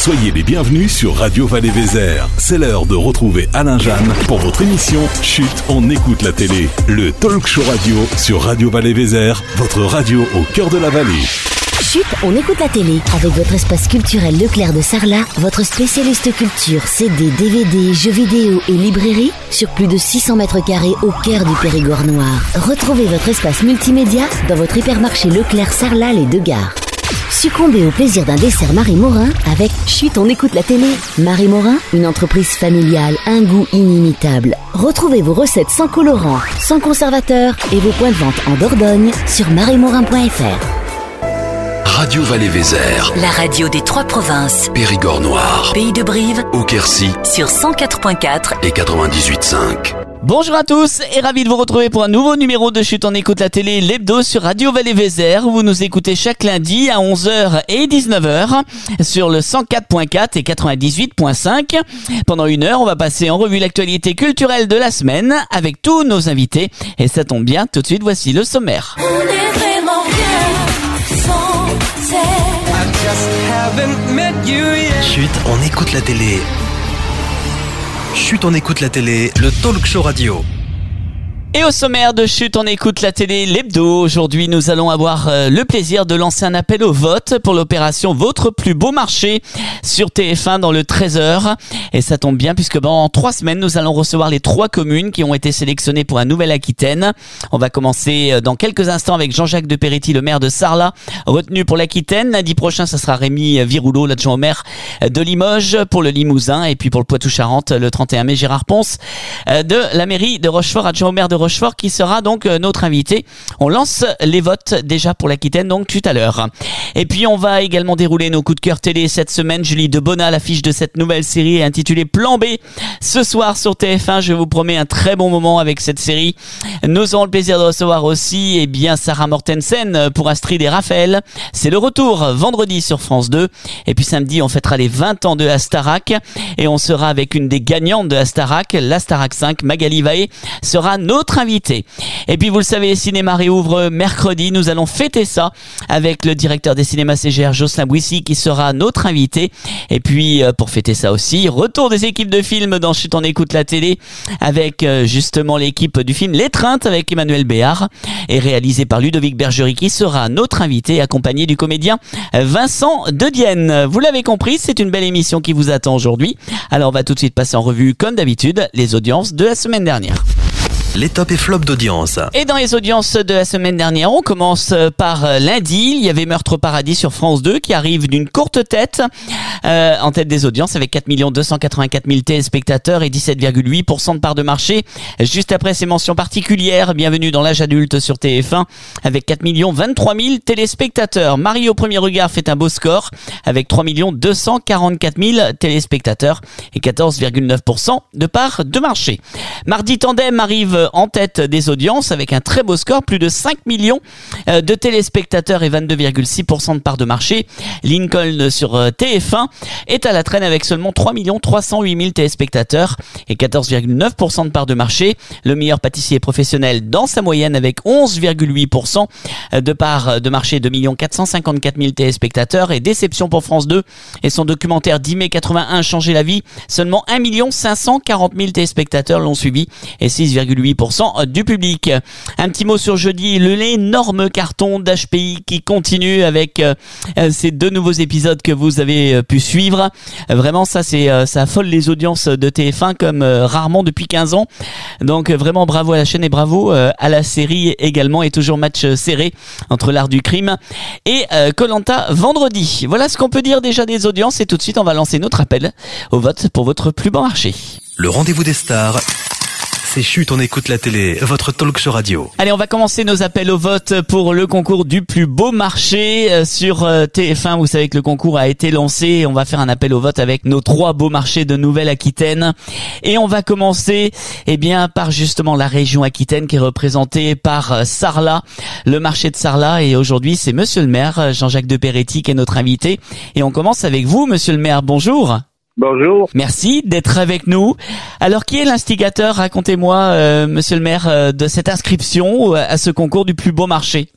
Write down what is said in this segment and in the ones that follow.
Soyez les bienvenus sur Radio Val-et-Vézère. C'est l'heure de retrouver Alain Jeanne pour votre émission Chut, on écoute la télé. Le talk show radio sur Radio Val-et-Vézère, votre radio au cœur de la vallée. Chut, on écoute la télé. Avec votre espace culturel Leclerc de Sarlat, votre spécialiste culture, CD, DVD, jeux vidéo et librairie sur plus de 600 mètres carrés au cœur du Périgord noir. Retrouvez votre espace multimédia dans votre hypermarché Leclerc Sarlat les Deux Gares. Succombez au plaisir d'un dessert Marie Morin avec Chut, on écoute la télé. Marie Morin, une entreprise familiale, un goût inimitable. Retrouvez vos recettes sans colorant, sans conservateur et vos points de vente en Dordogne sur mariemorin.fr. Radio Val-et-Vézère, la radio des trois provinces. Périgord noir, Pays de Brive, Auquercy sur 104.4 et 98.5. Bonjour à tous et ravi de vous retrouver pour un nouveau numéro de Chut, on écoute la télé, l'hebdo sur Radio Val-et-Vézère. Vous nous écoutez chaque lundi à 11h et 19h sur le 104.4 et 98.5. Pendant une heure, on va passer en revue l'actualité culturelle de la semaine avec tous nos invités. Et ça tombe bien, tout de suite, voici le sommaire. On est vraiment bien sans Chut, on écoute la télé. Chut, on écoute la télé, le talk show radio. Et au sommaire de Chut, on écoute la télé, l'hebdo. Aujourd'hui, nous allons avoir le plaisir de lancer un appel au vote pour l'opération Votre plus beau marché sur TF1 dans le 13h. Et ça tombe bien puisque dans 3 semaines, nous allons recevoir les 3 communes qui ont été sélectionnées pour la Nouvelle-Aquitaine. On va commencer dans quelques instants avec Jean-Jacques de Peretti, le maire de Sarlat, retenu pour l'Aquitaine. Lundi prochain, ça sera Rémi Viroulot, l'adjoint au maire de Limoges pour le Limousin. Et puis pour le Poitou-Charentes, le 31 mai, Gérard Ponce de la mairie de Rochefort, adjoint au maire de Rochefort, qui sera donc notre invité. On lance les votes déjà pour l'Aquitaine donc tout à l'heure. Et puis on va également dérouler nos coups de cœur télé cette semaine. Julie Debona, l'affiche de cette nouvelle série intitulée Plan B. Ce soir sur TF1, je vous promets un très bon moment avec cette série. Nous aurons le plaisir de recevoir aussi Sarah Mortensen pour Astrid et Raphaël. C'est le retour vendredi sur France 2. Et puis samedi, on fêtera les 20 ans de Astarac. Et on sera avec une des gagnantes de Astarac, l'Astarac 5, Magali Vaé, sera notre invité. Et puis vous le savez, les cinémas réouvrent mercredi. Nous allons fêter ça avec le directeur des cinémas CGR, Jocelyn Bouissy, qui sera notre invité. Et puis pour fêter ça aussi, retour des équipes de films dans Chut, on écoute la télé avec justement l'équipe du film L'étreinte avec Emmanuel Béard et réalisé par Ludovic Bergerie, qui sera notre invité accompagné du comédien Vincent Dedienne. Vous l'avez compris, c'est une belle émission qui vous attend aujourd'hui. Alors on va tout de suite passer en revue comme d'habitude les audiences de la semaine dernière. Les tops et flops d'audience. Et dans les audiences de la semaine dernière, on commence par lundi. Il y avait Meurtre au paradis sur France 2 qui arrive d'une courte tête, en tête des audiences avec 4 284 000 téléspectateurs et 17,8% de part de marché. Juste après ces mentions particulières, bienvenue dans l'âge adulte sur TF1 avec 4 23 000 téléspectateurs. Marie au premier regard fait un beau score avec 3 244 000 téléspectateurs et 14,9% de part de marché. Mardi Tandem arrive en tête des audiences avec un très beau score, plus de 5 millions de téléspectateurs et 22,6% de part de marché. Lincoln sur TF1 est à la traîne avec seulement 3 308 000 téléspectateurs et 14,9% de part de marché. Le meilleur pâtissier professionnel dans sa moyenne avec 11,8% de part de marché, 2 454 000 téléspectateurs. Et déception pour France 2 et son documentaire 10 mai 81 changer la vie, seulement 1 540 000 téléspectateurs l'ont suivi et 6,8% du public. Un petit mot sur jeudi, l'énorme carton d'HPI qui continue avec ces 2 nouveaux épisodes que vous avez pu suivre. Vraiment, ça affole les audiences de TF1 comme rarement depuis 15 ans. Donc vraiment bravo à la chaîne et bravo à la série également. Et toujours match serré entre l'art du crime et Koh-Lanta vendredi. Voilà ce qu'on peut dire déjà des audiences. Et tout de suite, on va lancer notre appel au vote pour votre plus bon marché. Le rendez-vous des stars. C'est Chut, on écoute la télé, votre talk show radio. Allez, on va commencer nos appels au vote pour le concours du plus beau marché sur TF1. Vous savez que le concours a été lancé. On va faire un appel au vote avec nos 3 beaux marchés de Nouvelle-Aquitaine. Et on va commencer, par justement la région Aquitaine qui est représentée par Sarlat, le marché de Sarlat. Et aujourd'hui, c'est monsieur le maire, Jean-Jacques de Peretti, qui est notre invité. Et on commence avec vous, monsieur le maire. Bonjour. Bonjour. Merci d'être avec nous. Alors, qui est l'instigateur, racontez-moi, monsieur le maire, de cette inscription à ce concours du plus beau marché?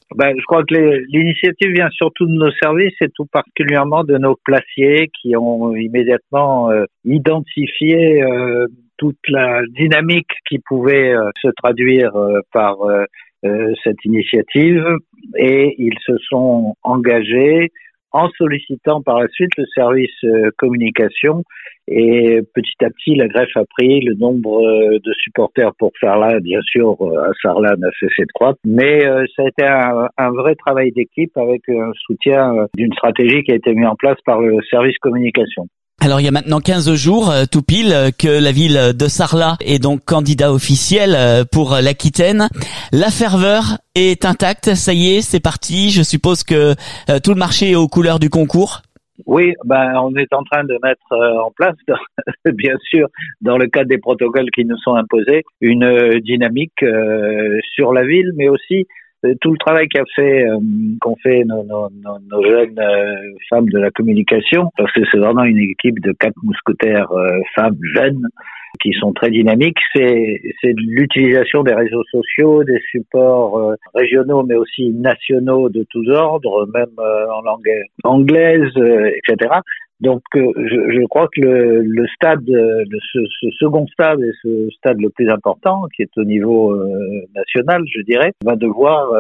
Je crois que l'initiative vient surtout de nos services et tout particulièrement de nos placiers qui ont immédiatement identifié toute la dynamique qui pouvait se traduire par cette initiative, et ils se sont engagés en sollicitant par la suite le service communication, et petit à petit la greffe a pris, le nombre de supporters pour Sarlat, bien sûr à Sarlat, n'a cessé de croître, mais ça a été un vrai travail d'équipe avec un soutien d'une stratégie qui a été mise en place par le service communication. Alors il y a maintenant 15 jours, tout pile, que la ville de Sarlat est donc candidat officiel pour l'Aquitaine. La ferveur est intacte, ça y est, c'est parti. Je suppose que tout le marché est aux couleurs du concours. Oui, on est en train de mettre en place, bien sûr, dans le cadre des protocoles qui nous sont imposés, une dynamique sur la ville, mais aussi tout le travail qu'ont fait nos jeunes femmes de la communication, parce que c'est vraiment une équipe de 4 mousquetaires femmes jeunes qui sont très dynamiques. C'est l'utilisation des réseaux sociaux, des supports régionaux mais aussi nationaux de tous ordres, même en langue anglaise, etc. Donc je crois que le stade, ce second stade et ce stade le plus important, qui est au niveau national, je dirais, va devoir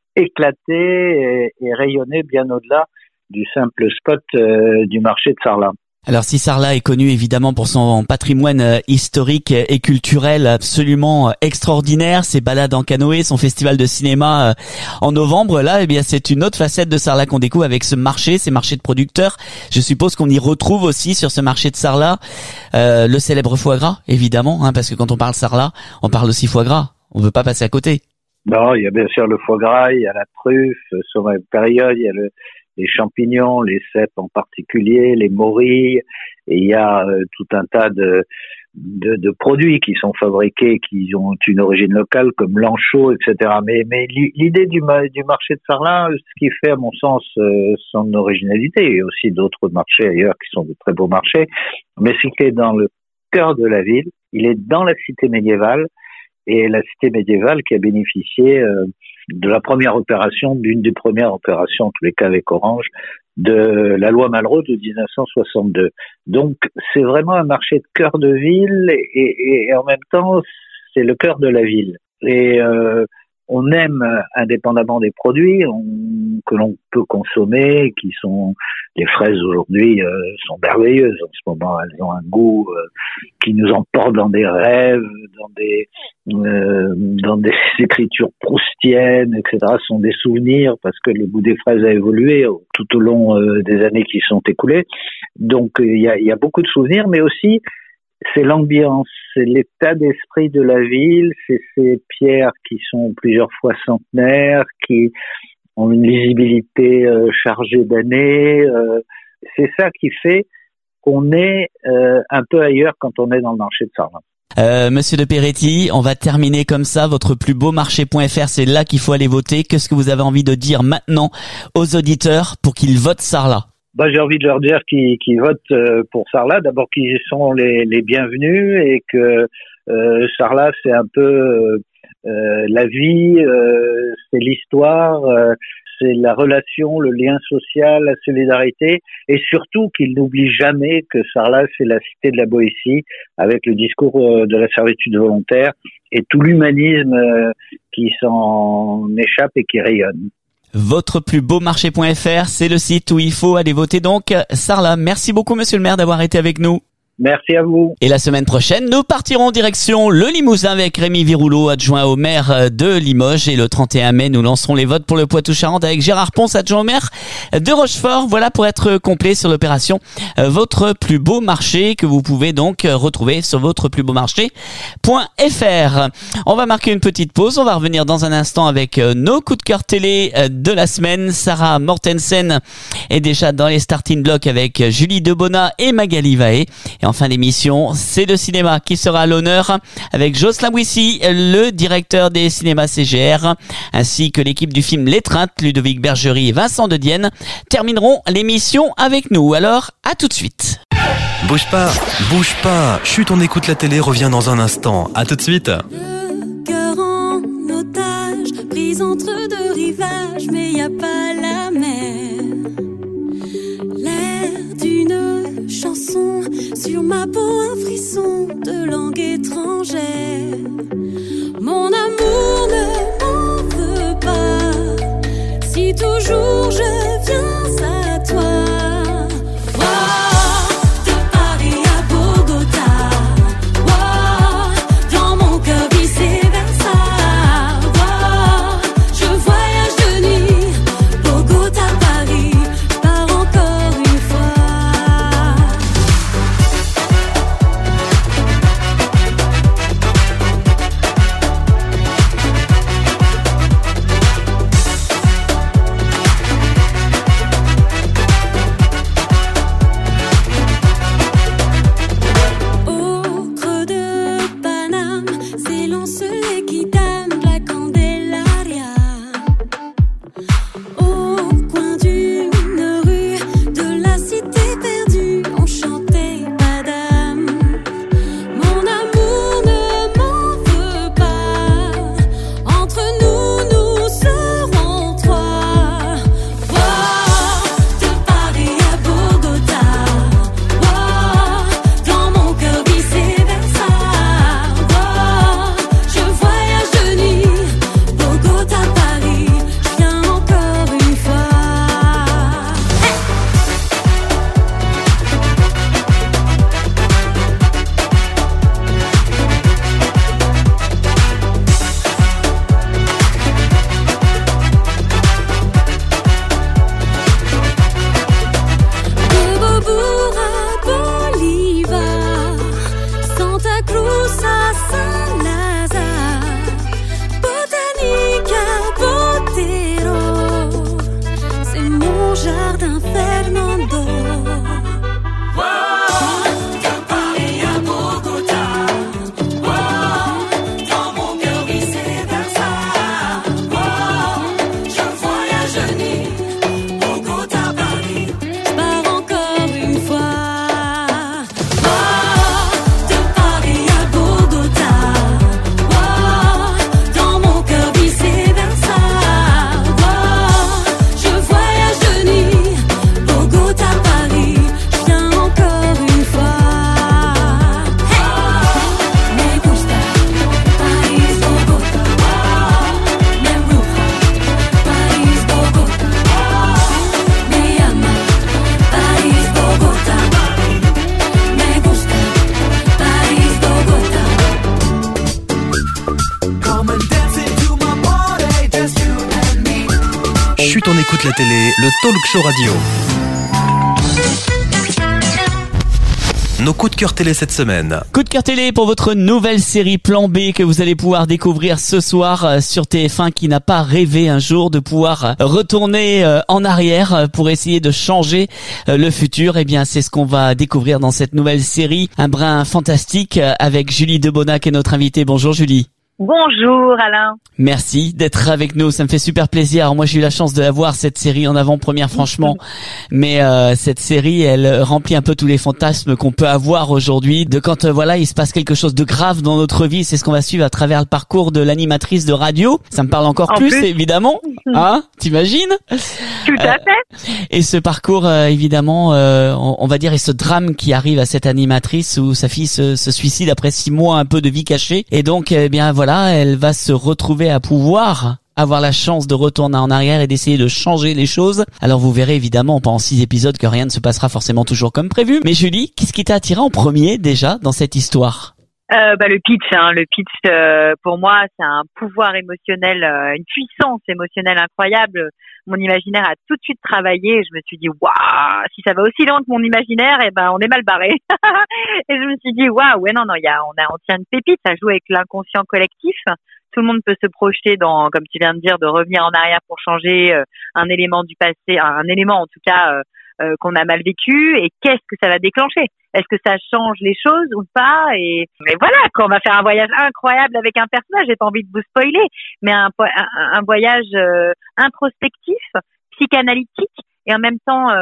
éclater et rayonner bien au-delà du simple spot du marché de Sarlat. Alors si Sarlat est connu évidemment pour son patrimoine historique et culturel absolument extraordinaire, ses balades en canoë, son festival de cinéma en novembre, là, eh bien c'est une autre facette de Sarlat qu'on découvre avec ce marché, ces marchés de producteurs. Je suppose qu'on y retrouve aussi sur ce marché de Sarlat le célèbre foie gras, évidemment, parce que quand on parle Sarlat, on parle aussi foie gras. On ne veut pas passer à côté. Non, il y a bien sûr le foie gras, il y a la truffe, sur la période, il y a les champignons, les cèpes en particulier, les morilles, et il y a tout un tas de produits qui sont fabriqués, qui ont une origine locale, comme l'anchois, etc. Mais l'idée du marché de Sarlat, ce qui fait à mon sens son originalité, et aussi d'autres marchés ailleurs qui sont de très beaux marchés, mais c'est qu'il est dans le cœur de la ville, il est dans la cité médiévale, et la cité médiévale qui a bénéficié de la première opération, d'une des premières opérations, en tous les cas avec Orange, de la loi Malraux de 1962. Donc, c'est vraiment un marché de cœur de ville et en même temps, c'est le cœur de la ville. Et on aime, indépendamment des produits que l'on peut consommer, qui sont les fraises aujourd'hui sont merveilleuses en ce moment. Elles ont un goût qui nous emporte dans des rêves, dans des écritures proustiennes, etc. Ce sont des souvenirs parce que le goût des fraises a évolué tout au long des années qui sont écoulées. Donc il y a beaucoup de souvenirs, mais aussi c'est l'ambiance, c'est l'état d'esprit de la ville, c'est ces pierres qui sont plusieurs fois centenaires, qui ont une lisibilité chargée d'années. C'est ça qui fait qu'on est un peu ailleurs quand on est dans le marché de Sarlat. Monsieur de Peretti, on va terminer comme ça. Votre plus beau marché.fr, c'est là qu'il faut aller voter. Qu'est-ce que vous avez envie de dire maintenant aux auditeurs pour qu'ils votent Sarlat? J'ai envie de leur dire qu'ils votent pour Sarlat. D'abord qu'ils sont les bienvenus et que Sarlat c'est un peu la vie, c'est l'histoire, c'est la relation, le lien social, la solidarité, et surtout qu'ils n'oublient jamais que Sarlat c'est la cité de la Boétie avec le discours de la servitude volontaire et tout l'humanisme qui s'en échappe et qui rayonne. Votre plus beau marché.fr, c'est le site où il faut aller voter donc Sarlat. Merci beaucoup monsieur le maire d'avoir été avec nous. Merci à vous. Et la semaine prochaine, nous partirons direction le Limousin avec Rémi Virouleau, adjoint au maire de Limoges. Et le 31 mai, nous lancerons les votes pour le Poitou-Charentes avec Gérard Ponce, adjoint au maire de Rochefort. Voilà pour être complet sur l'opération Votre plus beau marché, que vous pouvez donc retrouver sur votreplusbeaumarché.fr. On va marquer une petite pause. On va revenir dans un instant avec nos coups de cœur télé de la semaine. Sarah Mortensen est déjà dans les starting blocks avec Julie Debona et Magali Vaé. Et en fin d'émission, c'est le cinéma qui sera à l'honneur avec Jocelyn Bouissy, le directeur des cinémas CGR, ainsi que l'équipe du film L'Étreinte, Ludovic Bergerie et Vincent de Dienne, termineront l'émission avec nous. Alors, à tout de suite. Bouge pas. Chut, on écoute la télé, revient dans un instant. À tout de suite. Le cœur en otage, prise entre deux rivages, mais y a pas la mer. L'air d'une chanson, sur ma peau un frisson de langue étrangère. Mon amour ne m'en veut pas, si toujours je viens à toi. Chut, on écoute la télé, le talk show radio. Nos coups de cœur télé cette semaine. Coup de cœur télé pour votre nouvelle série Plan B que vous allez pouvoir découvrir ce soir sur TF1, qui n'a pas rêvé un jour de pouvoir retourner en arrière pour essayer de changer le futur. Eh bien, c'est ce qu'on va découvrir dans cette nouvelle série, un brin fantastique, avec Julie Debonac qui est notre invitée. Bonjour Julie. Bonjour Alain. Merci d'être avec nous, ça me fait super plaisir. Alors moi j'ai eu la chance de la voir, cette série en avant-première franchement, mais cette série elle remplit un peu tous les fantasmes qu'on peut avoir aujourd'hui, de quand voilà il se passe quelque chose de grave dans notre vie. C'est ce qu'on va suivre à travers le parcours de l'animatrice de radio. Ça me parle encore plus évidemment, hein, t'imagines? Tout à fait. Et ce parcours évidemment, on va dire, et ce drame qui arrive à cette animatrice où sa fille se suicide après 6 mois un peu de vie cachée, et donc eh bien voilà, elle va se retrouver à pouvoir avoir la chance de retourner en arrière et d'essayer de changer les choses. Alors vous verrez évidemment pendant 6 épisodes que rien ne se passera forcément toujours comme prévu. Mais Julie, qu'est-ce qui t'a attiré en premier déjà dans cette histoire? Le pitch, pour moi, c'est un pouvoir émotionnel, une puissance émotionnelle incroyable. Mon imaginaire a tout de suite travaillé et je me suis dit, waouh, si ça va aussi loin que mon imaginaire, eh ben, on est mal barré. Et je me suis dit, waouh, ouais, non, on tient une pépite, ça joue avec l'inconscient collectif. Tout le monde peut se projeter dans, comme tu viens de dire, de revenir en arrière pour changer un élément du passé, un élément en tout cas qu'on a mal vécu, et qu'est-ce que ça va déclencher? Est-ce que ça change les choses ou pas? Et voilà, quand on va faire un voyage incroyable avec un personnage, j'ai pas envie de vous spoiler, mais un voyage introspectif, psychanalytique, et en même temps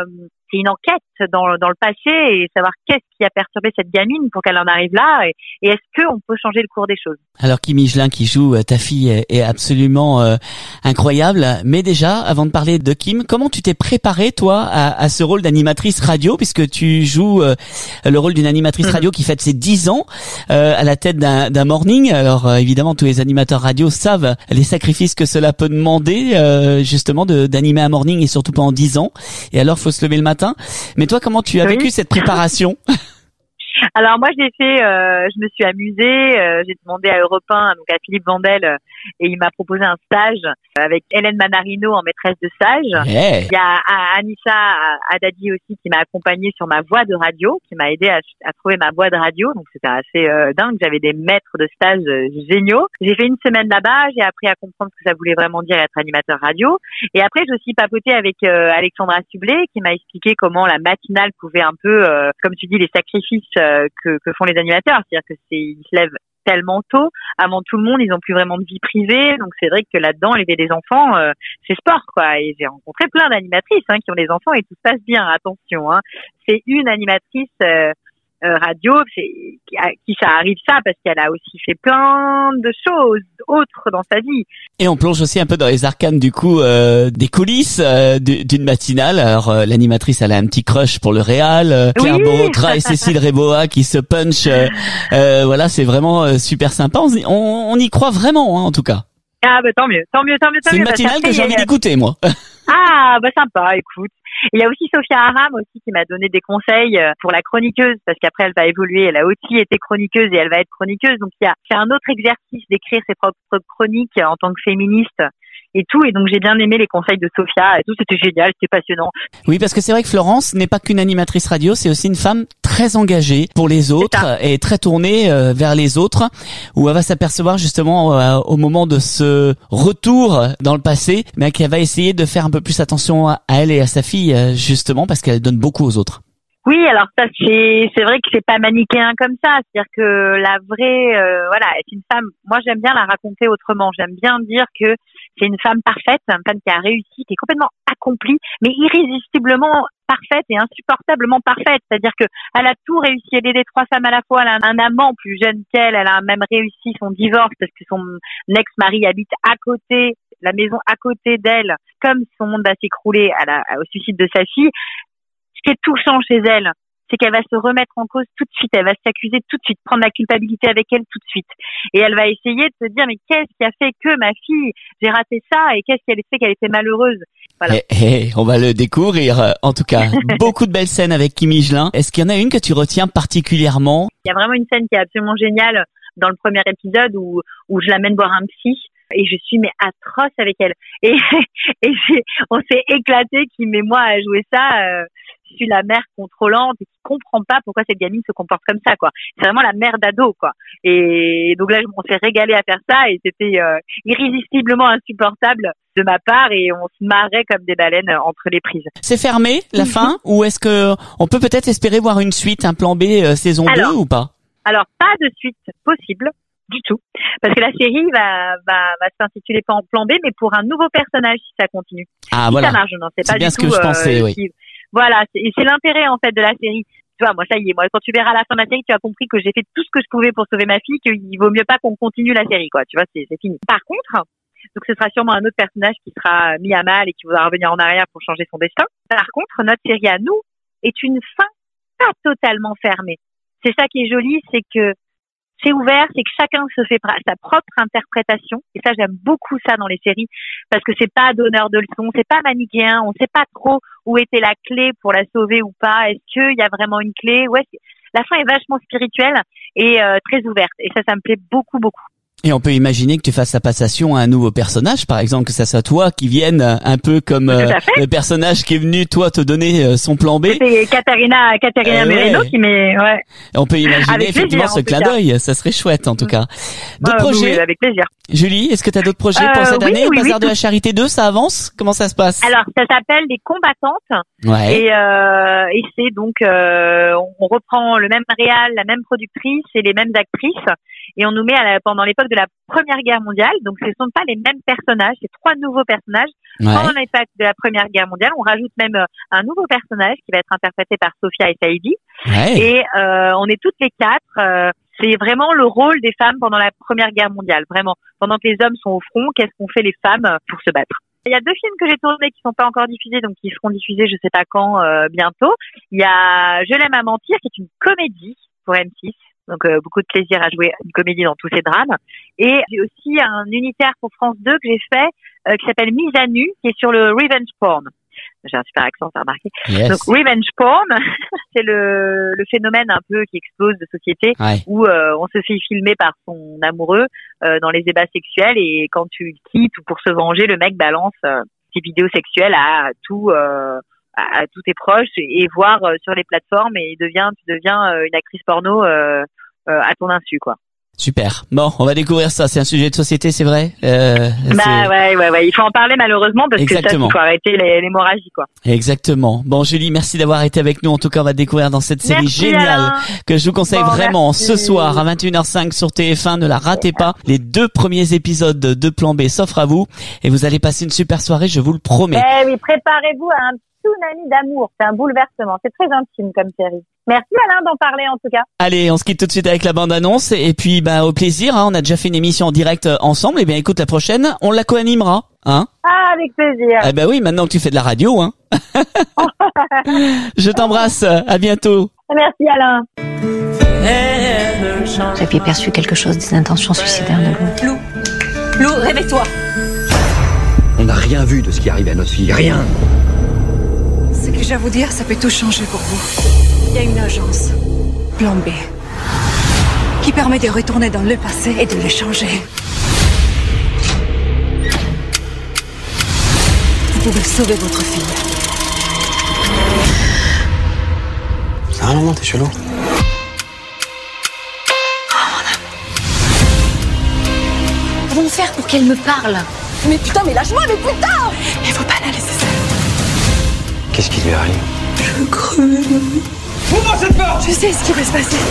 c'est une enquête dans le passé et savoir qu'est-ce qui a perturbé cette gamine pour qu'elle en arrive là et est-ce qu'on peut changer le cours des choses. Alors Kim Higelin qui joue ta fille est absolument incroyable. Mais déjà, avant de parler de Kim, comment tu t'es préparée toi à ce rôle d'animatrice radio, puisque tu joues le rôle d'une animatrice radio qui fête ses 10 ans à la tête d'un morning. Alors évidemment, tous les animateurs radio savent les sacrifices que cela peut demander justement d'animer un morning et surtout pas en 10 ans. Et alors, faut se lever le matin. Mais toi, comment tu as vécu cette préparation? Alors moi je me suis amusée, j'ai demandé à Europe 1, donc à Philippe Vandel, et il m'a proposé un stage avec Hélène Manarino en maîtresse de stage. Yeah. Il y a Anissa Haddadi aussi qui m'a accompagnée sur ma voix de radio, qui m'a aidé à trouver ma voix de radio, donc c'était assez dingue. J'avais des maîtres de stage géniaux. J'ai fait une semaine là-bas, j'ai appris à comprendre ce que ça voulait vraiment dire être animateur radio, et après j'ai aussi papoté avec Alexandra Sublet qui m'a expliqué comment la matinale pouvait un peu, comme tu dis, les sacrifices que font les animateurs, c'est-à-dire que ils se lèvent tellement tôt, avant tout le monde, ils ont plus vraiment de vie privée, donc c'est vrai que là-dedans, élever des enfants, c'est sport, quoi. Et j'ai rencontré plein d'animatrices qui ont des enfants et tout se passe bien, attention. C'est une animatrice radio, qui ça arrive ça parce qu'elle a aussi fait plein de choses autres dans sa vie. Et on plonge aussi un peu dans les arcanes du coup des coulisses d'une matinale. Alors l'animatrice elle a un petit crush pour le réal, Claire Borotra et Cécile Réboa qui se punch. Voilà, c'est vraiment super sympa. On y croit vraiment en tout cas. Ah bah tant mieux. C'est une matinale que j'ai envie d'écouter moi. Ah bah sympa, écoute. Il y a aussi Sophia Aram aussi qui m'a donné des conseils pour la chroniqueuse parce qu'après elle va évoluer, elle a aussi été chroniqueuse et elle va être chroniqueuse, donc c'est un autre exercice d'écrire ses propres chroniques en tant que féministe et tout, et donc j'ai bien aimé les conseils de Sophia et tout, c'était génial, c'était passionnant. Oui, parce que c'est vrai que Florence n'est pas qu'une animatrice radio, c'est aussi une femme très engagée pour les autres et très tournée vers les autres, où elle va s'apercevoir justement au moment de ce retour dans le passé, mais qu'elle va essayer de faire un peu plus attention à elle et à sa fille justement parce qu'elle donne beaucoup aux autres. Oui, alors ça c'est vrai que c'est pas manichéen comme ça, c'est-à-dire que la vraie voilà, c'est une femme, moi j'aime bien la raconter autrement, j'aime bien dire que c'est une femme parfaite, une femme qui a réussi, qui est complètement accomplie, mais irrésistiblement parfaite et insupportablement parfaite, c'est-à-dire que elle a tout réussi, elle aidait 3 femmes à la fois, elle a un amant plus jeune qu'elle, elle a même réussi son divorce parce que son ex-mari habite à côté, la maison à côté d'elle, comme son monde va s'écrouler au suicide de sa fille. Ce qui est touchant chez elle, c'est qu'elle va se remettre en cause tout de suite, elle va s'accuser tout de suite, prendre la culpabilité avec elle tout de suite. Et elle va essayer de se dire, mais qu'est-ce qui a fait que ma fille, j'ai raté ça, et qu'est-ce qu'elle a fait qu'elle était malheureuse. Voilà. On va le découvrir. En tout cas, beaucoup de belles scènes avec Kim Higelin. Est-ce qu'il y en a une que tu retiens particulièrement? Il y a vraiment une scène qui est absolument géniale dans le premier épisode où je l'amène voir un psy. Et je suis atroce avec elle. Et on s'est éclaté qui met moi à jouer ça. Je suis la mère contrôlante et qui comprend pas pourquoi cette gamine se comporte comme ça, quoi. C'est vraiment la mère d'ado, quoi. Et donc là, on s'est régalé à faire ça et c'était irrésistiblement insupportable de ma part et on se marrait comme des baleines entre les prises. C'est fermé la fin ou est-ce que on peut peut-être espérer voir une suite, un plan B saison 2 ou pas? Alors pas de suite possible. Du tout. Parce que la série va s'intituler pas en plan B, mais pour un nouveau personnage si ça continue. Ah, si voilà. Ça marche, non, c'est pas bien du ce tout, que je pensais, oui. Voilà, c'est l'intérêt, en fait, de la série. Tu vois, moi, ça y est, quand tu verras la fin de la série, tu as compris que j'ai fait tout ce que je pouvais pour sauver ma fille, qu'il vaut mieux pas qu'on continue la série, quoi. Tu vois, c'est fini. Par contre, donc ce sera sûrement un autre personnage qui sera mis à mal et qui voudra revenir en arrière pour changer son destin. Par contre, notre série à nous est une fin pas totalement fermée. C'est ça qui est joli, c'est que c'est ouvert, c'est que chacun se fait sa propre interprétation. Et ça, j'aime beaucoup ça dans les séries parce que c'est pas donneur de leçons, c'est pas manichéen, on sait pas trop où était la clé pour la sauver ou pas. Est-ce qu'il y a vraiment une clé? Ouais, la fin est vachement spirituelle et très ouverte. Et ça me plaît beaucoup, beaucoup. Et on peut imaginer que tu fasses la passation à un nouveau personnage, par exemple, que ça soit toi qui vienne un peu comme le personnage qui est venu, toi, te donner son plan B. C'est Caterina Merino qui met, ouais. Et on peut imaginer effectivement ce clin d'œil, ça serait chouette en tout cas. D'autres projets? Oui, avec plaisir. Julie, est-ce que tu as d'autres projets pour cette année? Oui, Bazar de la Charité 2, ça avance? Comment ça se passe? Alors, ça s'appelle Les Combattantes. Ouais. Et c'est donc, on reprend le même réal, la même productrice et les mêmes actrices. Et on nous met pendant l'époque de la Première Guerre mondiale. Donc, ce ne sont pas les mêmes personnages. C'est 3 nouveaux personnages. pendant l'époque de la Première Guerre mondiale. On rajoute même un nouveau personnage qui va être interprété par Sophia Essaidi. Et on est toutes les quatre. C'est vraiment le rôle des femmes pendant la Première Guerre mondiale. Vraiment, pendant que les hommes sont au front, qu'est-ce qu'ont fait les femmes pour se battre? Il y a 2 films que j'ai tournés qui sont pas encore diffusés, donc qui seront diffusés je sais pas quand, bientôt. Il y a Je l'aime à mentir, qui est une comédie pour M6. Donc beaucoup de plaisir à jouer une comédie dans tous ces drames. Et j'ai aussi un unitaire pour France 2 que j'ai fait qui s'appelle Mise à nu, qui est sur le revenge porn. J'ai un super accent, t'as remarqué. Yes. Donc revenge porn, c'est le phénomène un peu qui explose de société où on se fait filmer par son amoureux dans les ébats sexuels, et quand tu le quittes ou pour se venger, le mec balance ses vidéos sexuelles à tous tes proches et voir sur les plateformes, et tu deviens une actrice porno à ton insu, quoi. Super. Bon, on va découvrir ça. C'est un sujet de société, c'est vrai. Ouais. Il faut en parler malheureusement parce que ça, il faut arrêter l'hémorragie, quoi. Exactement. Bon, Julie, merci d'avoir été avec nous. En tout cas, on va découvrir dans cette série géniale que je vous conseille vraiment ce soir à 21h05 sur TF1. Ne la ratez pas. Les 2 premiers épisodes de Plan B s'offrent à vous et vous allez passer une super soirée, je vous le promets. Oui, préparez-vous à un tsunami d'amour. C'est un bouleversement. C'est très intime comme série. Merci Alain d'en parler en tout cas. Allez, on se quitte tout de suite avec la bande-annonce et puis au plaisir, on a déjà fait une émission en direct ensemble, et bien écoute, la prochaine, on la co-animera, hein. Ah, avec plaisir. Oui, maintenant que tu fais de la radio, hein. Je t'embrasse, à bientôt. Merci Alain. Vous aviez perçu quelque chose des intentions suicidaires de Lou. Lou, réveille-toi. On n'a rien vu de ce qui arrive à notre fille, rien. Ce que j'ai à vous dire, ça peut tout changer pour vous. Il y a une agence, Plan B, qui permet de retourner dans le passé et de le changer. Vous pouvez sauver votre fille. Ça va, maman, t'es chelou. Comment faire pour qu'elle me parle? Mais putain, mais lâche-moi, mais putain! Il faut pas la laisser seule. Qu'est-ce qui lui arrive? Je creve. Ouvre cette porte! Je sais ce qui va se passer.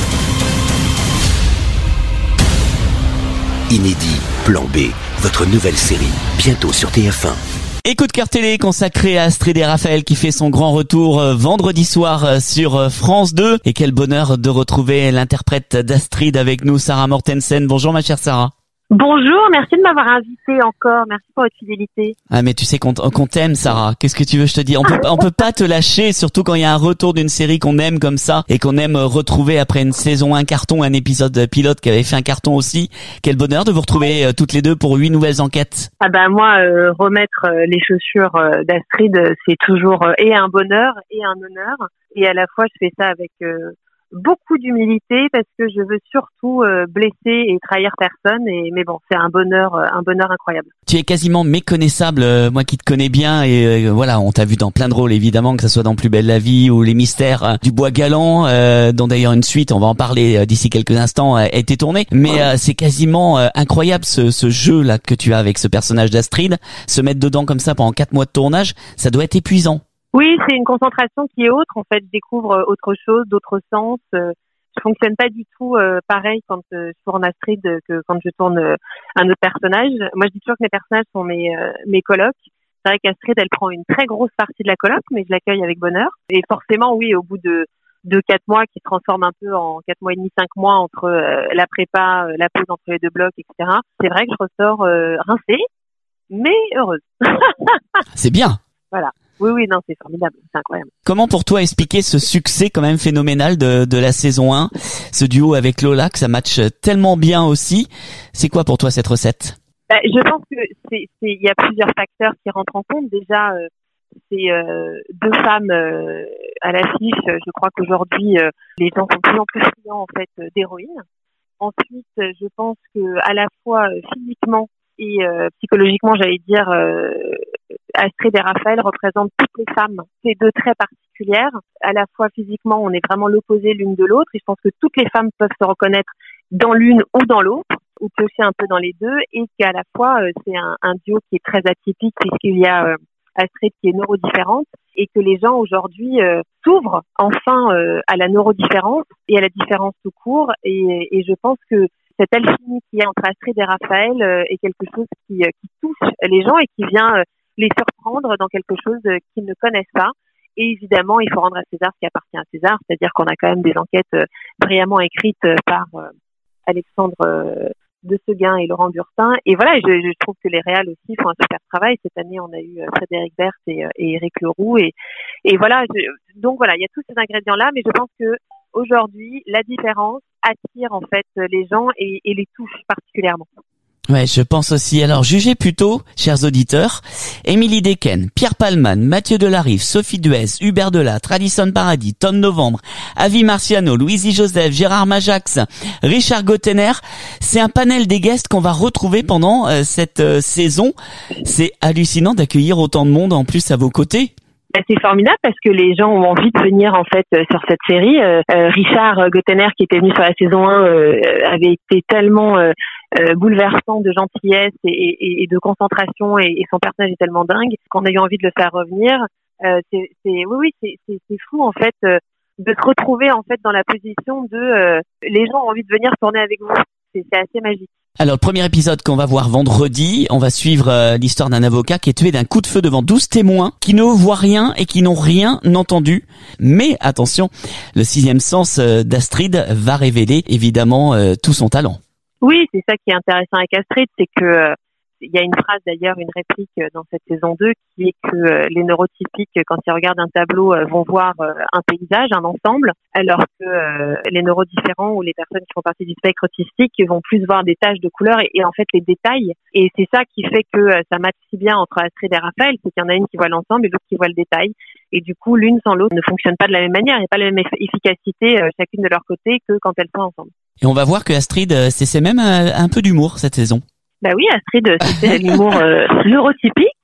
Inédit, Plan B, votre nouvelle série, bientôt sur TF1. Et coup de cœur télé consacré à Astrid et Raphaël qui fait son grand retour vendredi soir sur France 2. Et quel bonheur de retrouver l'interprète d'Astrid avec nous, Sarah Mortensen. Bonjour ma chère Sarah. Bonjour, merci de m'avoir invité encore. Merci pour votre fidélité. Ah mais tu sais qu'on t'aime Sarah. Qu'est-ce que tu veux je te dis? On peut pas te lâcher, surtout quand il y a un retour d'une série qu'on aime comme ça et qu'on aime retrouver après une saison, un carton, un épisode pilote qui avait fait un carton aussi. Quel bonheur de vous retrouver toutes les deux pour 8 nouvelles enquêtes. Ah moi remettre les chaussures d'Astrid, c'est toujours et un bonheur et un honneur, et à la fois je fais ça avec beaucoup d'humilité parce que je veux surtout blesser et trahir personne, mais bon, c'est un bonheur incroyable. Tu es quasiment méconnaissable, moi qui te connais bien, et voilà, on t'a vu dans plein de rôles évidemment, que ce soit dans Plus belle la vie ou Les mystères du bois galant, dont d'ailleurs une suite, on va en parler d'ici quelques instants, a été tournée, mais c'est quasiment incroyable ce jeu là que tu as avec ce personnage d'Astrid. Se mettre dedans comme ça pendant 4 mois de tournage, ça doit être épuisant. Oui, c'est une concentration qui est autre. En fait, je découvre autre chose, d'autres sens. Je fonctionne pas du tout pareil quand je tourne Astrid que quand je tourne un autre personnage. Moi, je dis toujours que mes personnages sont mes colocs. C'est vrai qu'Astrid, elle prend une très grosse partie de la coloc, mais je l'accueille avec bonheur. Et forcément, oui, au bout de 4 mois qui se transforment un peu en 4 mois et demi, 5 mois entre la prépa, la pause entre les 2 blocs, etc. C'est vrai que je ressors rincée, mais heureuse. C'est bien. Voilà. Oui, non, c'est formidable, c'est incroyable. Comment pour toi expliquer ce succès quand même phénoménal de la saison 1, ce duo avec Lola, que ça matche tellement bien aussi? C'est quoi pour toi cette recette? Je pense que il y a plusieurs facteurs qui rentrent en compte. Déjà, c'est 2 femmes à l'affiche. Je crois qu'aujourd'hui, les gens sont de plus en plus friands en fait d'héroïnes. Ensuite, je pense que à la fois physiquement et psychologiquement, j'allais dire, Astrid et Raphaël représentent toutes les femmes. C'est 2 traits particulières. À la fois physiquement, on est vraiment l'opposé l'une de l'autre. Et je pense que toutes les femmes peuvent se reconnaître dans l'une ou dans l'autre, ou piocher un peu dans les deux. Et qu'à la fois, c'est un duo qui est très atypique puisqu'il y a Astrid qui est neurodifférente, et que les gens aujourd'hui s'ouvrent enfin à la neurodifférence et à la différence tout court. Et je pense que cette alchimie qu'il y a entre Astrid et Raphaël est quelque chose qui touche les gens et qui vient les surprendre dans quelque chose qu'ils ne connaissent pas. Et évidemment, il faut rendre à César ce qui appartient à César, c'est-à-dire qu'on a quand même des enquêtes brillamment écrites par Alexandre de Seguin et Laurent Burtin. Et voilà, je trouve que les réals aussi font un super travail. Cette année, on a eu Frédéric Berth et Éric Leroux. Et voilà, donc voilà, il y a tous ces ingrédients-là, mais je pense que aujourd'hui, la différence attire en fait les gens et les touche particulièrement. Ouais, je pense aussi. Alors, jugez plutôt, chers auditeurs, Émilie Dequesne, Pierre Palman, Mathieu Delarive, Sophie Duès, Hubert Delattre, Alison Paradis, Tom Novembre, Avi Marciano, Louisie Joseph, Gérard Majax, Richard Gottener. C'est un panel des guests qu'on va retrouver pendant cette saison. C'est hallucinant d'accueillir autant de monde en plus à vos côtés. C'est formidable parce que les gens ont envie de venir en fait sur cette série. Richard Gottener qui était venu sur la saison 1 avait été tellement bouleversant de gentillesse et de concentration et son personnage est tellement dingue qu'on a eu envie de le faire revenir. C'est fou en fait de se retrouver en fait dans la position de les gens ont envie de venir tourner avec vous. C'est assez magique. Alors, le premier épisode qu'on va voir vendredi, on va suivre l'histoire d'un avocat qui est tué d'un coup de feu devant 12 témoins qui ne voient rien et qui n'ont rien entendu. Mais attention, le sixième sens d'Astrid va révéler évidemment tout son talent. Oui, c'est ça qui est intéressant avec Astrid, c'est que il y a une phrase d'ailleurs, une réplique dans cette saison 2 qui est que les neurotypiques, quand ils regardent un tableau, vont voir un paysage, un ensemble, alors que les neurodifférents ou les personnes qui font partie du spectre autistique vont plus voir des taches de couleurs et en fait les détails. Et c'est ça qui fait que ça matche si bien entre Astrid et Raphaël, c'est qu'il y en a une qui voit l'ensemble et l'autre qui voit le détail. Et du coup, l'une sans l'autre ne fonctionne pas de la même manière. Il n'y a pas la même efficacité chacune de leur côté que quand elles sont ensemble. Et on va voir que Astrid, c'est même un peu d'humour cette saison. Bah oui, Astrid, c'est l'humour neurotypique.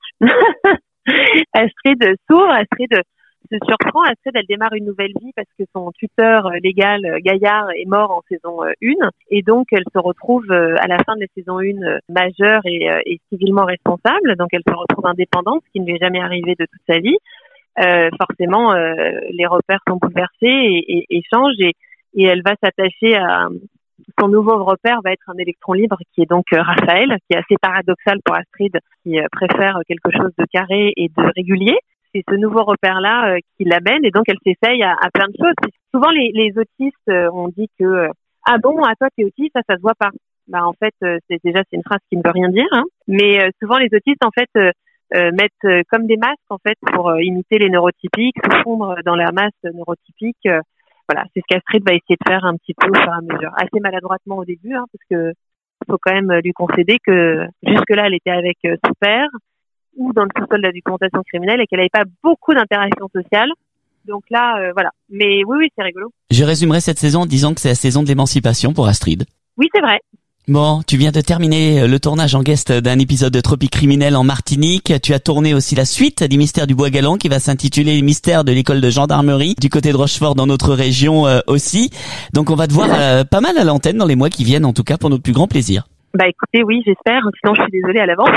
Astrid s'ouvre, Astrid se surprend. Astrid, elle démarre une nouvelle vie parce que son tuteur légal, Gaillard, est mort en saison 1. Et donc, elle se retrouve à la fin de la saison 1 majeure et civilement responsable. Donc, elle se retrouve indépendante, ce qui ne lui est jamais arrivé de toute sa vie. Forcément, les repères sont bouleversés et changent. Et elle va s'attacher à... Son nouveau repère va être un électron libre qui est donc Raphaël, qui est assez paradoxal pour Astrid, qui préfère quelque chose de carré et de régulier. C'est ce nouveau repère-là qui l'amène et donc elle s'essaye à plein de choses. Souvent les autistes ont dit que ah bon, à toi t'es autiste, ça se voit pas. Bah en fait c'est une phrase qui ne veut rien dire, hein. Mais souvent les autistes en fait mettent comme des masques en fait pour imiter les neurotypiques, se fondre dans la masse neurotypique. Voilà, c'est ce qu'Astrid va essayer de faire un petit peu au fur et à mesure. Assez maladroitement au début, hein, parce que faut quand même lui concéder que jusque-là, elle était avec son père ou dans le sous-sol de la documentation criminelle et qu'elle n'avait pas beaucoup d'interactions sociales. Donc là, voilà. Mais oui, c'est rigolo. Je résumerai cette saison en disant que c'est la saison de l'émancipation pour Astrid. Oui, c'est vrai. Bon, tu viens de terminer le tournage en guest d'un épisode de Tropique Criminel en Martinique. Tu as tourné aussi la suite des Mystères du Bois Galant qui va s'intituler Les Mystères de l'école de gendarmerie du côté de Rochefort dans notre région aussi. Donc on va te voir pas mal à l'antenne dans les mois qui viennent, en tout cas pour notre plus grand plaisir. Bah écoutez, oui, j'espère. Sinon je suis désolée à l'avance.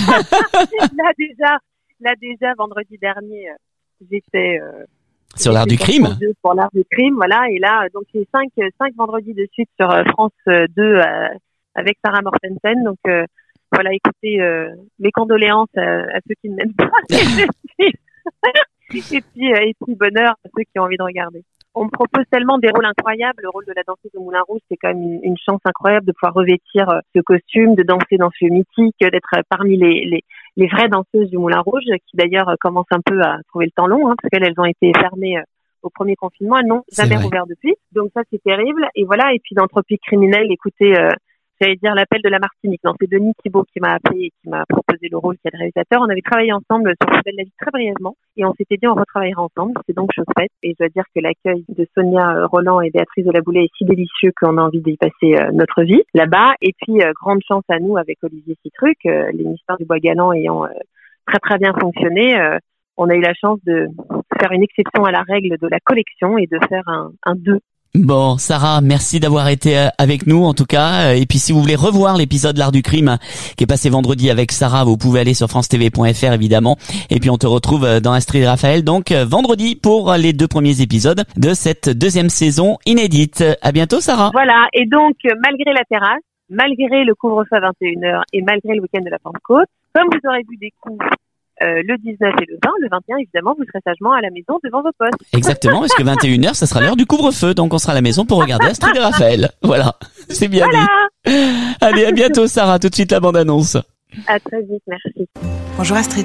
là déjà vendredi dernier, j'étais sur l'art du crime. Pour l'art du crime, voilà. Et là, donc c'est 5 vendredis de suite sur France 2 avec Sarah Mortensen. Donc voilà, écoutez, mes condoléances à ceux qui ne m'aiment pas. et puis bonheur à ceux qui ont envie de regarder. On me propose tellement des rôles incroyables. Le rôle de la danseuse au Moulin Rouge, c'est quand même une chance incroyable de pouvoir revêtir ce costume, de danser dans ce mythique, d'être parmi les vraies danseuses du Moulin Rouge, qui d'ailleurs commencent un peu à trouver le temps long, hein, parce qu'elles ont été fermées au premier confinement. Elles n'ont jamais rouvert depuis. Donc ça, c'est terrible. Et voilà. Et puis dans Tropique Criminel, écoutez, j'allais dire l'appel de la Martinique. Non, c'est Denis Thibault qui m'a appelé et qui m'a proposé le rôle, qui est le réalisateur. On avait travaillé ensemble sur Plus belle la vie très brièvement et on s'était dit on retravaillera ensemble. C'est donc chose faite. Et je dois dire que l'accueil de Sonia Roland et Béatrice Delaboulet est si délicieux qu'on a envie d'y passer notre vie là-bas. Et puis, grande chance à nous avec Olivier Citruc, les Mystères du Bois Galant ayant très très bien fonctionné. On a eu la chance de faire une exception à la règle de la collection et de faire un 2. Bon, Sarah, merci d'avoir été avec nous en tout cas. Et puis si vous voulez revoir l'épisode L'Art du Crime qui est passé vendredi avec Sarah, vous pouvez aller sur francetv.fr évidemment. Et puis on te retrouve dans Astrid et Raphaël donc vendredi pour les 2 premiers épisodes de cette 2e saison inédite. À bientôt Sarah. Voilà, et donc malgré la terrasse, malgré le couvre-feu à 21h et malgré le week-end de la Pentecôte, comme vous aurez bu des coups le 19 et le 20. Le 21, évidemment, vous serez sagement à la maison devant vos postes. Exactement, parce que 21h, ça sera l'heure du couvre-feu, donc on sera à la maison pour regarder Astrid et Raphaël. Voilà, c'est bien dit. Allez, à bientôt Sarah, tout de suite la bande-annonce. À très vite, merci. Bonjour Astrid.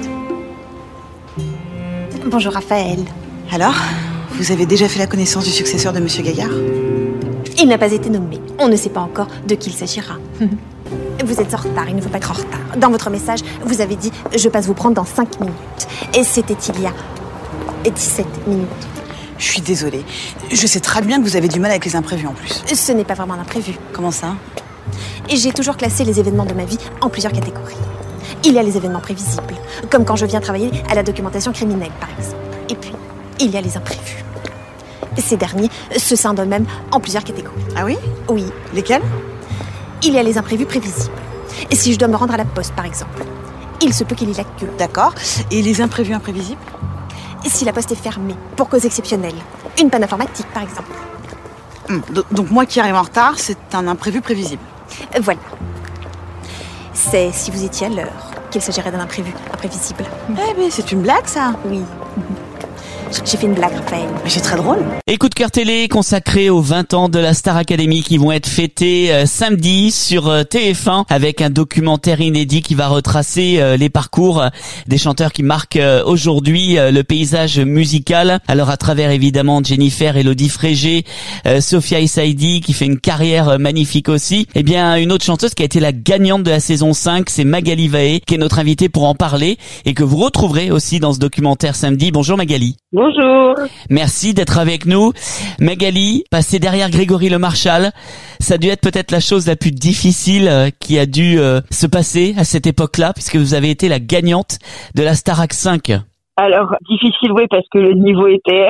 Bonjour Raphaël. Alors, vous avez déjà fait la connaissance du successeur de Monsieur Gaillard ? Il n'a pas été nommé. On ne sait pas encore de qui il s'agira. Vous êtes en retard, il ne faut pas être en retard. Dans votre message, vous avez dit « Je passe vous prendre dans 5 minutes ». Et c'était il y a 17 minutes. Je suis désolée. Je sais très bien que vous avez du mal avec les imprévus en plus. Ce n'est pas vraiment un imprévu. Comment ça ? Et j'ai toujours classé les événements de ma vie en plusieurs catégories. Il y a les événements prévisibles, comme quand je viens travailler à la documentation criminelle, par exemple. Et puis, il y a les imprévus. Ces derniers se scindent eux-mêmes en plusieurs catégories. Ah oui ? Oui. Lesquels ? Il y a les imprévus prévisibles. Et si je dois me rendre à la poste, par exemple, il se peut qu'il y ait la queue. D'accord. Et les imprévus imprévisibles ? Si la poste est fermée, pour cause exceptionnelle. Une panne informatique, par exemple. Donc moi qui arrive en retard, c'est un imprévu prévisible. Voilà. C'est si vous étiez à l'heure qu'il s'agirait d'un imprévu imprévisible. Eh mais c'est une blague, ça ? Oui. J'ai fait une blague, Raphaël. Mais c'est très drôle. Et coup de cœur télé consacré aux 20 ans de la Star Academy qui vont être fêtés samedi sur TF1 avec un documentaire inédit qui va retracer les parcours des chanteurs qui marquent aujourd'hui le paysage musical. Alors à travers évidemment Jennifer, Elodie Frégé, Sophia Essaidi qui fait une carrière magnifique aussi. Et bien une autre chanteuse qui a été la gagnante de la saison 5, c'est Magali Vaé qui est notre invitée pour en parler et que vous retrouverez aussi dans ce documentaire samedi. Bonjour Magali. Bonjour. Merci d'être avec nous. Magali, passer derrière Grégory Le Marchal, ça a dû être peut-être la chose la plus difficile qui a dû se passer à cette époque-là, puisque vous avez été la gagnante de la Starac 5. Alors, difficile, oui, parce que le niveau était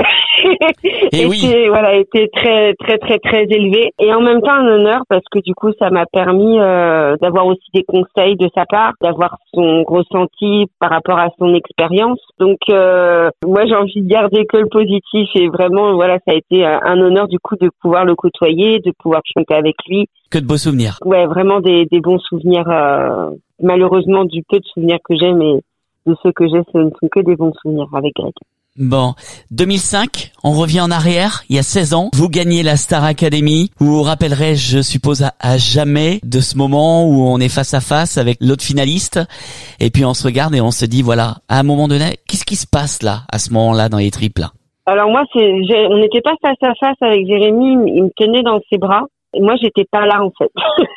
était très élevé. Et en même temps, un honneur, parce que du coup, ça m'a permis d'avoir aussi des conseils de sa part, d'avoir son ressenti par rapport à son expérience. Donc, moi, j'ai envie de garder que le positif. Et vraiment, voilà, ça a été un honneur, du coup, de pouvoir le côtoyer, de pouvoir chanter avec lui. Que de beaux souvenirs. Ouais, vraiment des bons souvenirs. Malheureusement, du peu de souvenirs que j'ai, mais de ceux que j'ai, ce ne sont que des bons souvenirs avec Greg. Bon, 2005, on revient en arrière, il y a 16 ans, vous gagnez la Star Academy. Vous vous rappellerez, je suppose, à jamais de ce moment où on est face à face avec l'autre finaliste et puis on se regarde et on se dit, voilà, à un moment donné, qu'est-ce qui se passe là, à ce moment-là, dans les triples là? Alors moi, on n'était pas face à face avec Jérémy, il me tenait dans ses bras. Et moi, j'étais pas là, en fait.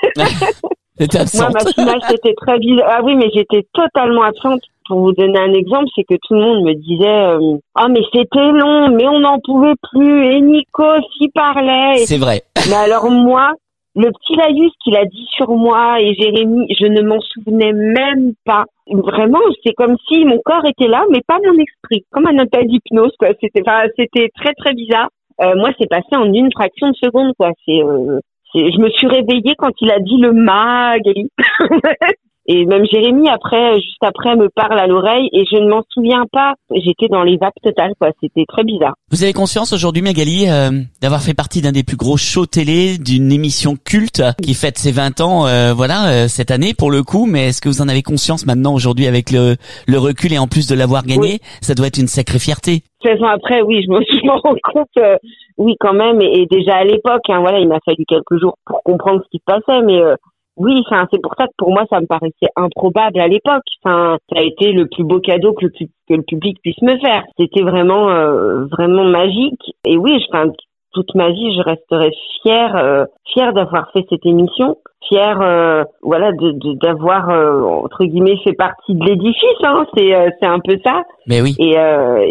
Moi, ma finale, c'était très bizarre. Ah oui, mais j'étais totalement absente. Pour vous donner un exemple, c'est que tout le monde me disait mais c'était long, mais on n'en pouvait plus. Et Nico s'y parlait. C'est vrai. Mais alors moi, le petit laïus qu'il a dit sur moi et Jérémy, je ne m'en souvenais même pas. Vraiment, c'est comme si mon corps était là, mais pas mon esprit. Comme un état d'hypnose, quoi. C'était très très bizarre. Moi, c'est passé en une fraction de seconde, quoi. Je me suis réveillée quand il a dit le Magali. Et même Jérémy, juste après, me parle à l'oreille et je ne m'en souviens pas. J'étais dans les vapes totales, quoi. C'était très bizarre. Vous avez conscience aujourd'hui, Magali, d'avoir fait partie d'un des plus gros shows télé, d'une émission culte qui fête ses 20 ans, cette année pour le coup. Mais est-ce que vous en avez conscience maintenant aujourd'hui avec le recul et en plus de l'avoir gagné, oui. Ça doit être une sacrée fierté. 16 ans après, oui, je me rends compte, oui, quand même. Et déjà à l'époque, il m'a fallu quelques jours pour comprendre ce qui se passait, mais oui, c'est pour ça que pour moi, ça me paraissait improbable à l'époque. Ça a été le plus beau cadeau que le public puisse me faire. C'était vraiment, vraiment magique. Et oui, toute ma vie, je resterai fière d'avoir fait cette émission. Fière, d'avoir, entre guillemets, fait partie de l'édifice, hein. C'est un peu ça. Mais oui. Et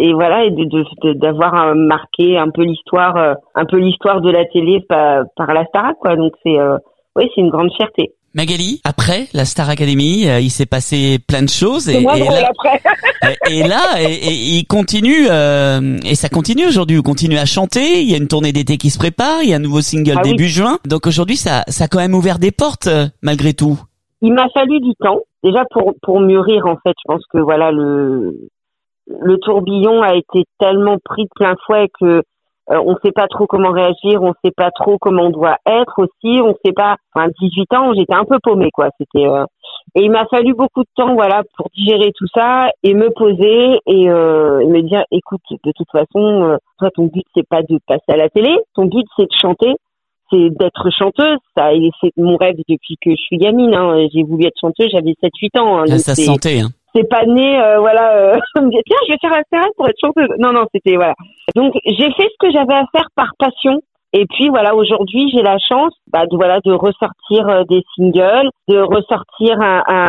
d'avoir marqué un peu l'histoire de la télé par la Starac, quoi. Donc c'est une grande fierté. Magali, après la Star Academy, il s'est passé plein de choses et il continue et ça continue aujourd'hui. Vous continuez à chanter. Il y a une tournée d'été qui se prépare. Il y a un nouveau single début juin. Donc aujourd'hui, ça a quand même ouvert des portes malgré tout. Il m'a fallu du temps déjà pour mûrir en fait. Je pense que le tourbillon a été tellement pris de plein fouet que on sait pas trop comment réagir, on sait pas trop comment on doit être aussi, on sait pas. Enfin, 18 ans, j'étais un peu paumée, quoi. C'était et il m'a fallu beaucoup de temps, voilà, pour digérer tout ça et me poser et me dire, écoute, de toute façon, toi, ton but c'est pas de passer à la télé, ton but c'est de chanter, c'est d'être chanteuse. Ça, et c'est mon rêve depuis que je suis gamine. Hein. J'ai voulu être chanteuse, j'avais 7-8 ans. Hein, donc ça se sentait. Hein. C'est pas né, me dire tiens, je vais faire un CRS pour être chanteuse. Non, c'était voilà. Donc j'ai fait ce que j'avais à faire par passion. Et puis voilà, aujourd'hui j'ai la chance, de ressortir des singles, de ressortir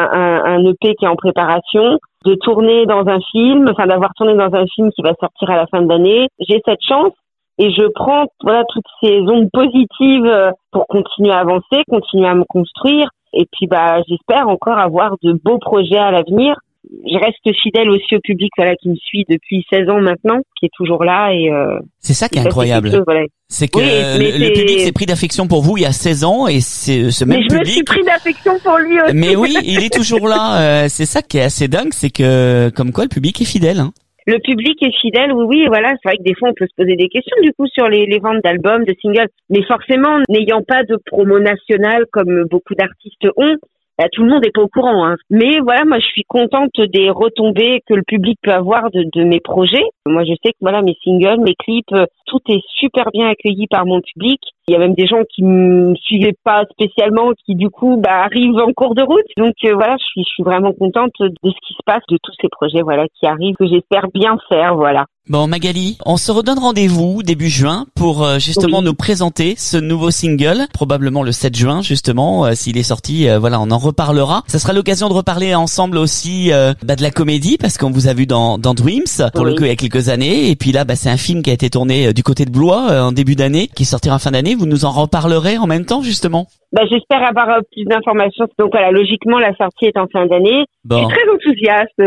un EP qui est en préparation, de tourner dans un film, d'avoir tourné dans un film qui va sortir à la fin de l'année. J'ai cette chance et je prends toutes ces ondes positives pour continuer à avancer, continuer à me construire. Et puis j'espère encore avoir de beaux projets à l'avenir. Je reste fidèle aussi au public qui me suit depuis 16 ans maintenant, qui est toujours là et c'est ça qui est incroyable. C'est que le public s'est pris d'affection pour vous il y a 16 ans et c'est ce même public. Mais je me suis pris d'affection pour lui aussi. Mais oui, il est toujours là. C'est ça qui est assez dingue, c'est que comme quoi le public est fidèle. Hein. Le public est fidèle, oui, voilà. C'est vrai que des fois on peut se poser des questions du coup sur les ventes d'albums, de singles, mais forcément n'ayant pas de promo nationale comme beaucoup d'artistes ont. Tout le monde n'est pas au courant, hein. Mais voilà, moi je suis contente des retombées que le public peut avoir de mes projets. Moi je sais que mes singles, mes clips, tout est super bien accueilli par mon public. Il y a même des gens qui me suivaient pas spécialement, qui du coup arrivent en cours de route. Donc je suis vraiment contente de ce qui se passe, de tous ces projets qui arrivent, que j'espère bien faire, voilà. Bon Magali, on se redonne rendez-vous début juin pour justement nous présenter ce nouveau single, probablement le 7 juin justement, s'il est sorti, on en reparlera. Ça sera l'occasion de reparler ensemble aussi de la comédie parce qu'on vous a vu dans Dreams pour le coup il y a quelques années et puis là c'est un film qui a été tourné du côté de Blois en début d'année, qui sortira en fin d'année. Vous nous en reparlerez en même temps justement. J'espère avoir plus d'informations. Donc logiquement la sortie est en fin d'année. Bon. Je suis très enthousiaste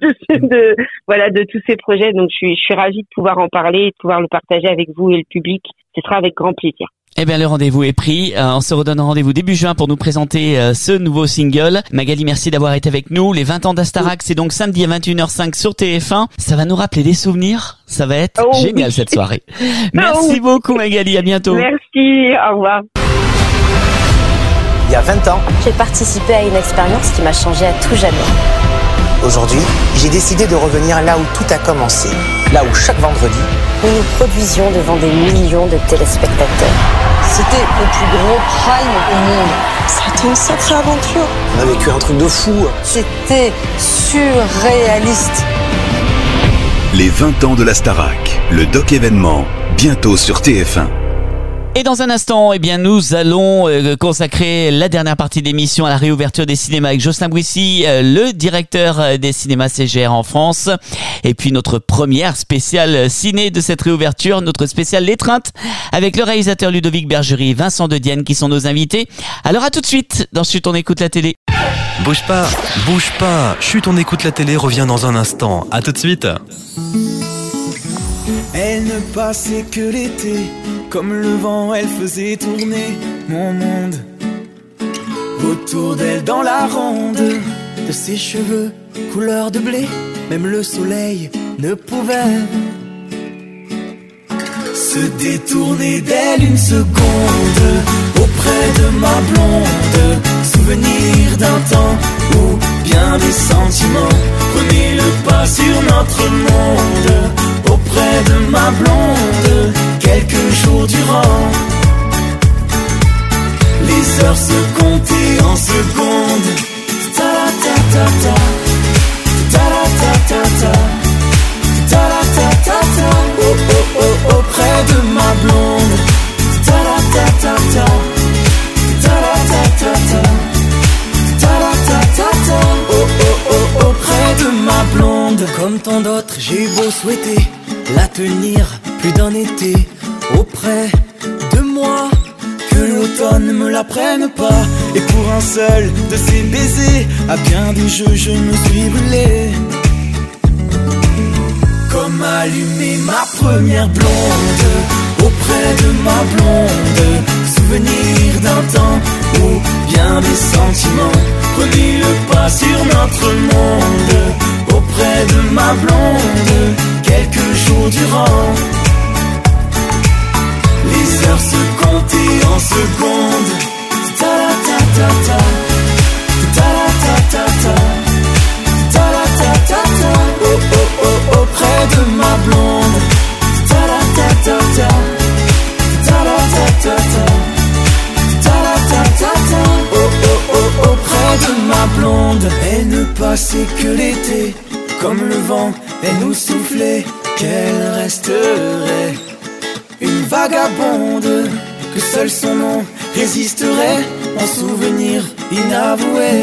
de tous ces projets. Donc je suis ravie de pouvoir en parler et de pouvoir le partager avec vous et le public. Ce sera avec grand plaisir. Eh bien, le rendez-vous est pris. On se redonne rendez-vous début juin pour nous présenter ce nouveau single. Magali, merci d'avoir été avec nous. Les 20 ans d'Astarac, c'est donc samedi à 21h05 sur TF1. Ça va nous rappeler des souvenirs. Ça va être génial cette soirée. Merci beaucoup Magali, à bientôt. Merci, au revoir. Il y a 20 ans, j'ai participé à une expérience qui m'a changé à tout jamais. Aujourd'hui, j'ai décidé de revenir là où tout a commencé. Là où chaque vendredi, nous nous produisions devant des millions de téléspectateurs. C'était le plus gros prime au monde. C'était une sacrée aventure. On a vécu un truc de fou. C'était surréaliste. Les 20 ans de la Starac, le doc événement, bientôt sur TF1. Et dans un instant, nous allons consacrer la dernière partie de l'émission à la réouverture des cinémas avec Jocelyn Bouissy, le directeur des cinémas CGR en France. Et puis notre première spéciale ciné de cette réouverture, notre spéciale L'étreinte, avec le réalisateur Ludovic Bergerie et Vincent De Dienne qui sont nos invités. Alors à tout de suite dans Chut, on écoute la télé. Bouge pas. Chut, on écoute la télé revient dans un instant. À tout de suite. Elle ne passait que l'été, comme le vent, elle faisait tourner mon monde. Autour d'elle dans la ronde, de ses cheveux couleur de blé, même le soleil ne pouvait se détourner d'elle une seconde. Auprès de ma blonde, souvenir d'un temps où bien des sentiments prenaient le pas sur notre monde. Auprès de ma blonde, quelques jours durant, les heures se comptaient en secondes. Ta-ta-ta-ta, ta-ta-ta-ta, ta-ta-ta-ta, oh oh oh, auprès de ma blonde. Ta-ta-ta-ta, ta-ta-ta-ta, ta-ta-ta-ta, oh oh oh, auprès de ma blonde. Comme tant d'autres, j'ai beau souhaiter la tenir plus d'un été auprès de moi, que l'automne ne me la prenne pas. Et pour un seul de ces baisers, à bien des jeux je me suis brûlé. Comme allumer ma première blonde, auprès de ma blonde, souvenir d'un temps où bien des sentiments prenaient le pas sur notre monde. Auprès de ma blonde, quelques jours durant, se compter en secondes. Ta-la-ta-ta-ta, ta-la-ta-ta-ta, ta-la-ta-ta-ta, oh oh oh, auprès de ma blonde. Ta-la-ta-ta-ta, ta-la-ta-ta-ta, ta-la-ta-ta-ta, oh oh oh, auprès de ma blonde. Elle ne passait que l'été, comme le vent, elle nous soufflait qu'elle resterait une vagabonde, que seul son nom résisterait en souvenir inavoué.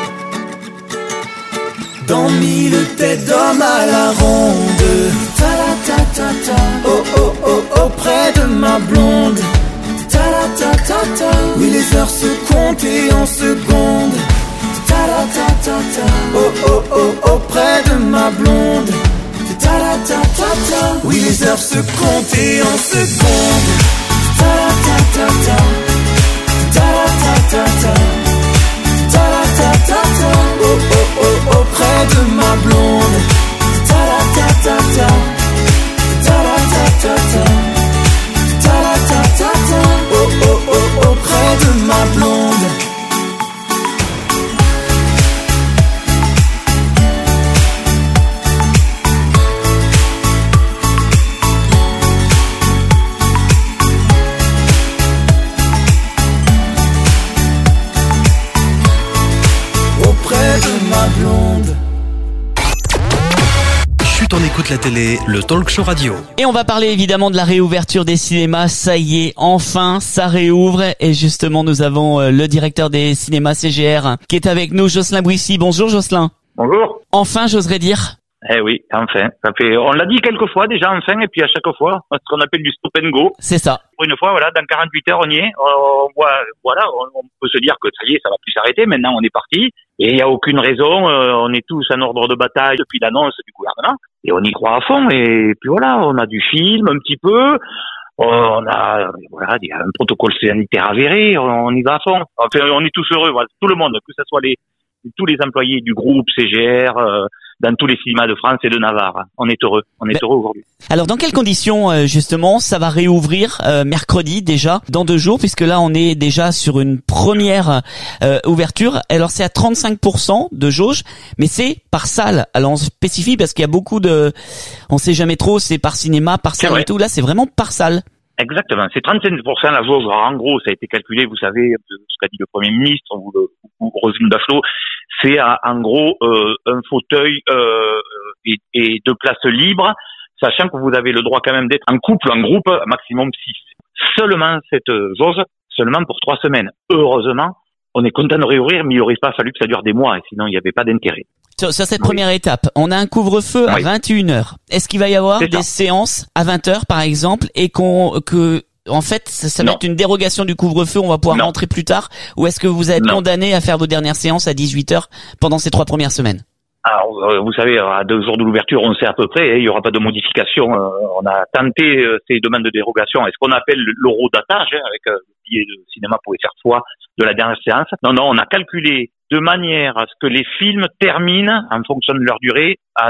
Dans 1000 têtes d'hommes à la ronde. Ta-la-ta-ta-ta, oh oh oh, auprès de ma blonde. Ta-la-ta-ta-ta, oui les heures se comptaient en secondes. Ta-la-ta-ta-ta, oh oh oh, auprès de ma blonde. Ta-la-ta-ta-ta, oui les heures se comptaient en secondes. Ta-la-ta-ta-ta, ta-la-ta-ta-ta, ta-la-ta-ta-ta, oh oh oh, auprès de ma blonde. Ta-la-ta-ta-ta, ta-la-ta-ta-ta, ta-la-ta-ta-ta, oh oh oh, auprès de ma blonde. Chut, on écoute la télé, le talk show radio. Et on va parler évidemment de la réouverture des cinémas. Ça y est, enfin, ça réouvre. Et justement, nous avons le directeur des cinémas CGR qui est avec nous, Jocelyn Bouissy. Bonjour Jocelyn. Bonjour. Enfin, j'oserais dire. Eh oui, enfin. On l'a dit quelques fois déjà, enfin, et puis à chaque fois, ce qu'on appelle du stop and go. C'est ça. Pour une fois, voilà, dans 48 heures, on y est. On voit, voilà, on peut se dire que ça y est, ça va plus s'arrêter. Maintenant, on est parti. Et il n'y a aucune raison. On est tous en ordre de bataille depuis l'annonce du gouvernement. Et on y croit à fond. Et puis voilà, on a du film un petit peu. On a, voilà, il y a un protocole sanitaire avéré. On y va à fond. Enfin, on est tous heureux, voilà, tout le monde, que ce soit tous les employés du groupe CGR, dans tous les cinémas de France et de Navarre. On est heureux aujourd'hui. Alors dans quelles conditions justement ça va réouvrir mercredi déjà, dans 2 jours, puisque là on est déjà sur une première ouverture. Alors c'est à 35% de jauge, mais c'est par salle. Alors on spécifie parce qu'il y a beaucoup on sait jamais trop, c'est par cinéma, par salle et tout. Là c'est vraiment par salle. Exactement, c'est 35% la jauge. En gros, ça a été calculé, vous savez, ce qu'a dit le Premier ministre ou Roselyne Bachelot, c'est en gros un fauteuil et 2 places libres, sachant que vous avez le droit quand même d'être en couple, en groupe, maximum 6. Seulement cette jauge, seulement pour 3 semaines. Heureusement, on est content de réouvrir, mais il n'aurait pas fallu que ça dure des mois, et sinon il n'y avait pas d'intérêt. Sur cette première étape, on a un couvre-feu à 21h. Est-ce qu'il va y avoir des séances à 20h par exemple, et en fait, ça va être une dérogation du couvre-feu, on va pouvoir rentrer plus tard, ou est-ce que vous êtes condamné à faire vos dernières séances à 18h pendant ces 3 premières semaines? Alors, vous savez, à 2 jours de l'ouverture, on sait à peu près, il n'y aura pas de modification. On a tenté ces demandes de dérogation. Est-ce qu'on appelle l'eurodatage, avec le billet de cinéma pouvait faire foi de la dernière séance? Non, on a calculé de manière à ce que les films terminent, en fonction de leur durée, à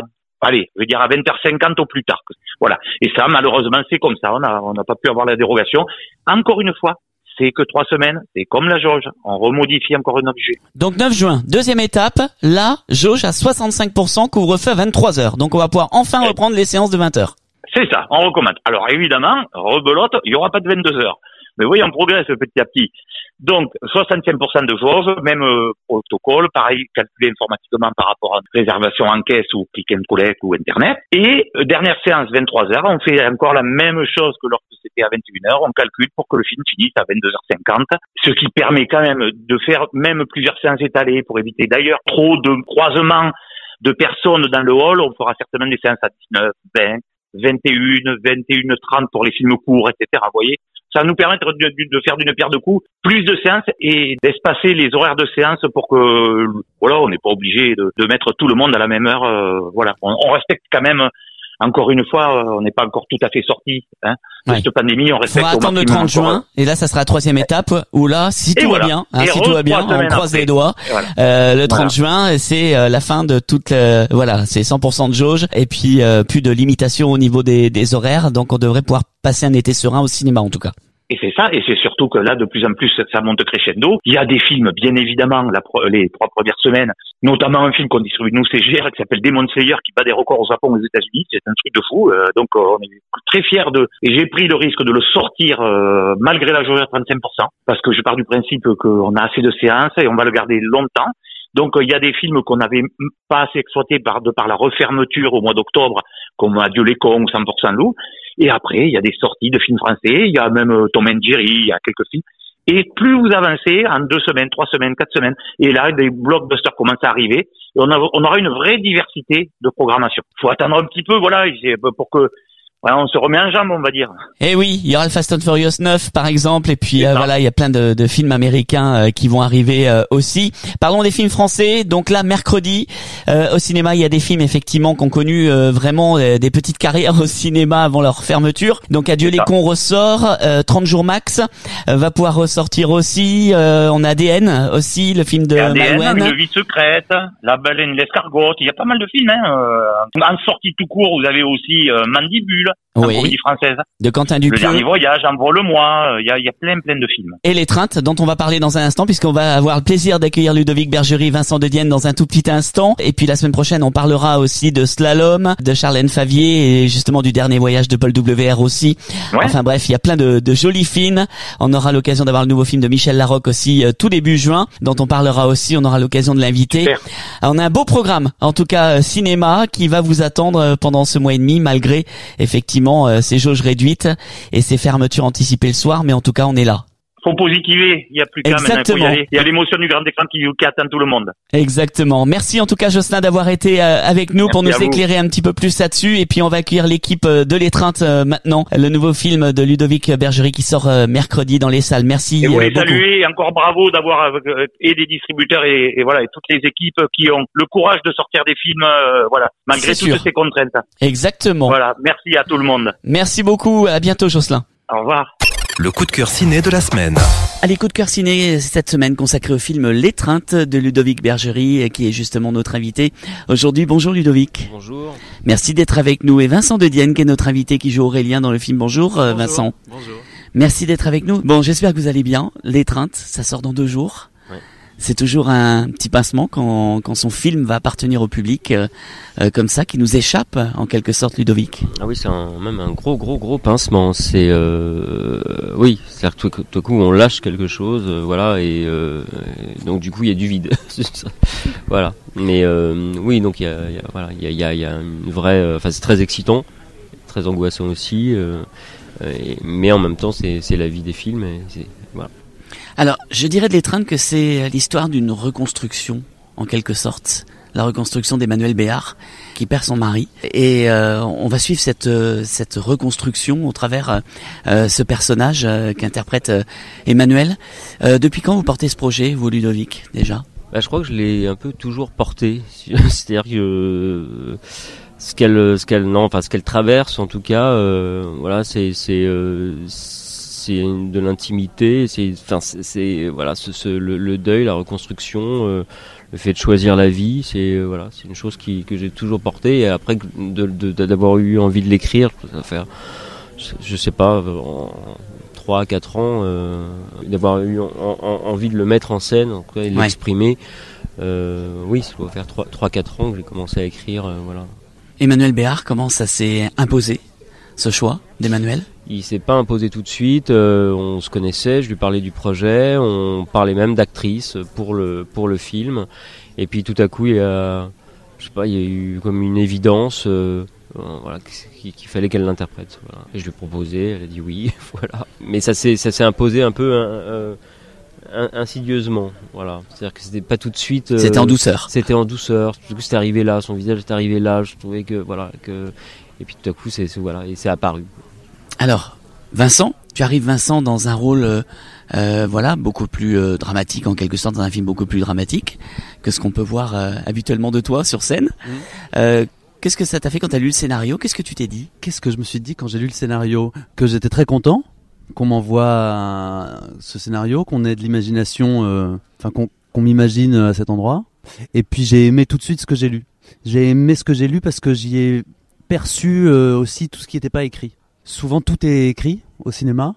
20h50 au plus tard. Voilà. Et ça, malheureusement, c'est comme ça. On n'a pas pu avoir la dérogation. Encore une fois, c'est que 3 semaines. C'est comme la jauge. On remodifie encore un objet. Donc 9 juin, deuxième étape. Là, jauge à 65%, couvre-feu à 23h. Donc on va pouvoir enfin reprendre les séances de 20h. C'est ça, on recommande. Alors évidemment, rebelote, il n'y aura pas de 22h. Mais oui, on progresse petit à petit. Donc, 65% de jauge, même protocole, pareil, calculé informatiquement par rapport à une réservation en caisse ou click and collect ou Internet. Et dernière séance, 23h, on fait encore la même chose que lorsque c'était à 21h, on calcule pour que le film finisse à 22h50, ce qui permet quand même de faire même plusieurs séances étalées pour éviter d'ailleurs trop de croisements de personnes dans le hall. On fera certainement des séances à 19, 20, 21, 21h30 pour les films courts, etc. Vous voyez, ça va nous permettre de faire d'une pierre deux coups plus de séances et d'espacer les horaires de séance pour que, voilà, on n'est pas obligé de mettre tout le monde à la même heure. Voilà, on respecte quand même. Encore une fois, on n'est pas encore tout à fait sorti de cette pandémie. On respecte. On va attendre le 30 juin, et là, ça sera la 3e étape où là, si tout va bien, si tout va bien, on croise les doigts. Le 30 juin, c'est la fin de toute, c'est 100% de jauge et puis plus de limitation au niveau des horaires. Donc, on devrait pouvoir passer un été serein au cinéma, en tout cas. Et c'est ça, et c'est surtout que là, de plus en plus, ça monte crescendo. Il y a des films, bien évidemment, les 3 premières semaines, notamment un film qu'on distribue nous, c'est GR, qui s'appelle Demon Slayer, qui bat des records au Japon, aux États-Unis. C'est un truc de fou. Donc, on est très fiers et j'ai pris le risque de le sortir, malgré la jauge à 35%, parce que je pars du principe qu'on a assez de séances et on va le garder longtemps. Donc, il y a des films qu'on n'avait pas assez exploités par la refermeture au mois d'octobre, comme Adieu les cons ou 100% loup. Et après, il y a des sorties de films français. Il y a même Tom and Jerry, il y a quelques films. Et plus vous avancez, en 2 semaines, 3 semaines, 4 semaines, et là, des blockbusters commencent à arriver. Et on aura une vraie diversité de programmation. Faut attendre un petit peu, voilà, pour que, voilà, on se remet en jambe, on va dire. Eh oui, il y aura le Fast and Furious 9 par exemple, et puis voilà, il y a plein de films américains qui vont arriver aussi. Parlons des films français. Donc là, mercredi, au cinéma, il y a des films effectivement qui ont connu vraiment des petites carrières au cinéma avant leur fermeture. Donc Adieu les cons ressort, 30 jours max va pouvoir ressortir aussi. On a ADN aussi, le film de Malouane. Une vie secrète, La baleine, l'escargot. Il y a pas mal de films. En sortie tout court, vous avez aussi Mandibule. Oui. Comédie française. De Quentin Dupieux. Le Dernier Voyage, Envole-moi. Il y a plein de films. Et L'étreinte, dont on va parler dans un instant, puisqu'on va avoir le plaisir d'accueillir Ludovic Bergerie, Vincent De Dienne dans un tout petit instant. Et puis la semaine prochaine, on parlera aussi de Slalom, de Charlène Favier et justement du Dernier Voyage de Paul WR aussi. Ouais. Enfin bref, il y a plein de jolis films. On aura l'occasion d'avoir le nouveau film de Michel Larocque aussi tout début juin, dont on parlera aussi. On aura l'occasion de l'inviter. Alors, on a un beau programme, en tout cas cinéma, qui va vous attendre pendant ce mois et demi, malgré effectivement ces jauges réduites et ces fermetures anticipées le soir, mais en tout cas on est là. Faut positiver, il y a plus qu'à maintenant, il faut y aller. Il y a l'émotion du grand écran qui attend tout le monde. Exactement. Merci en tout cas Jocelyn d'avoir été avec nous. Merci pour nous éclairer un petit peu plus là-dessus, et puis on va accueillir l'équipe de L'étreinte maintenant, le nouveau film de Ludovic Bergerie qui sort mercredi dans les salles. Merci. Et vous les saluer, et encore bravo d'avoir et des distributeurs et voilà, et toutes les équipes qui ont le courage de sortir des films voilà, malgré toutes ces contraintes. Exactement. Voilà, merci à tout le monde. Merci beaucoup, à bientôt Jocelyn. Au revoir. Le coup de cœur ciné de la semaine. Allez, coup de cœur ciné cette semaine consacré au film L'étreinte de Ludovic Bergerie, qui est justement notre invité aujourd'hui. Bonjour Ludovic. Bonjour. Merci d'être avec nous. Et Vincent De Dienne, qui est notre invité, qui joue Aurélien dans le film. Bonjour, Vincent. Bonjour. Merci d'être avec nous. Bon, j'espère que vous allez bien. L'étreinte, ça sort dans 2 jours. Ouais. C'est toujours un petit pincement quand son film va appartenir au public comme ça, qui nous échappe en quelque sorte, Ludovic. Ah oui, c'est même un gros pincement. C'est oui, c'est-à-dire que tout à coup on lâche quelque chose, voilà, et donc du coup il y a du vide. Voilà. Mais oui, donc il y a une vraie, enfin c'est très excitant, très angoissant aussi, mais en même temps c'est la vie des films, et voilà. Alors, je dirais de L'étreinte que c'est l'histoire d'une reconstruction, en quelque sorte. La reconstruction d'Emmanuel Béard, qui perd son mari. Et on va suivre cette reconstruction au travers ce personnage qu'interprète Emmanuel. Depuis quand vous portez ce projet, vous, Ludovic, déjà ? Je crois que je l'ai un peu toujours porté. C'est-à-dire que ce qu'elle traverse, en tout cas, voilà, c'est de l'intimité, voilà, le deuil, la reconstruction, le fait de choisir la vie, c'est voilà, c'est une chose que j'ai toujours portée, et après d'avoir eu envie de l'écrire, ça va faire, je sais pas, 3-4 ans, d'avoir eu envie de le mettre en scène, en tout cas, et de l'exprimer. Oui, ça doit faire 3-4 ans que j'ai commencé à écrire, voilà. Emmanuel Béard, comment ça s'est imposé, ce choix d'Emmanuel ? Il s'est pas imposé tout de suite, on se connaissait, je lui parlais du projet, on parlait même d'actrice pour le film, et puis tout à coup il y a eu comme une évidence, voilà, qu'il fallait qu'elle l'interprète, voilà. Et je lui ai proposé, elle a dit oui, voilà. Mais ça s'est imposé un peu insidieusement, voilà. C'est-à-dire que c'était pas tout de suite. C'était en douceur. C'était en douceur. Tout à coup, c'était arrivé là, son visage était arrivé là. Je trouvais que voilà et puis tout à coup voilà, et c'est apparu. Alors, Vincent, tu arrives dans un rôle voilà, beaucoup plus dramatique, en quelque sorte, dans un film beaucoup plus dramatique que ce qu'on peut voir habituellement de toi sur scène. Qu'est-ce que ça t'a fait quand tu as lu le scénario ? Qu'est-ce que tu t'es dit ? Qu'est-ce que je me suis dit quand j'ai lu le scénario ? Que j'étais très content qu'on m'envoie ce scénario, qu'on ait de l'imagination, qu'on m'imagine à cet endroit. Et puis j'ai aimé tout de suite ce que j'ai lu. J'ai aimé ce que j'ai lu parce que j'y ai perçu aussi tout ce qui n'était pas écrit. Souvent tout est écrit au cinéma,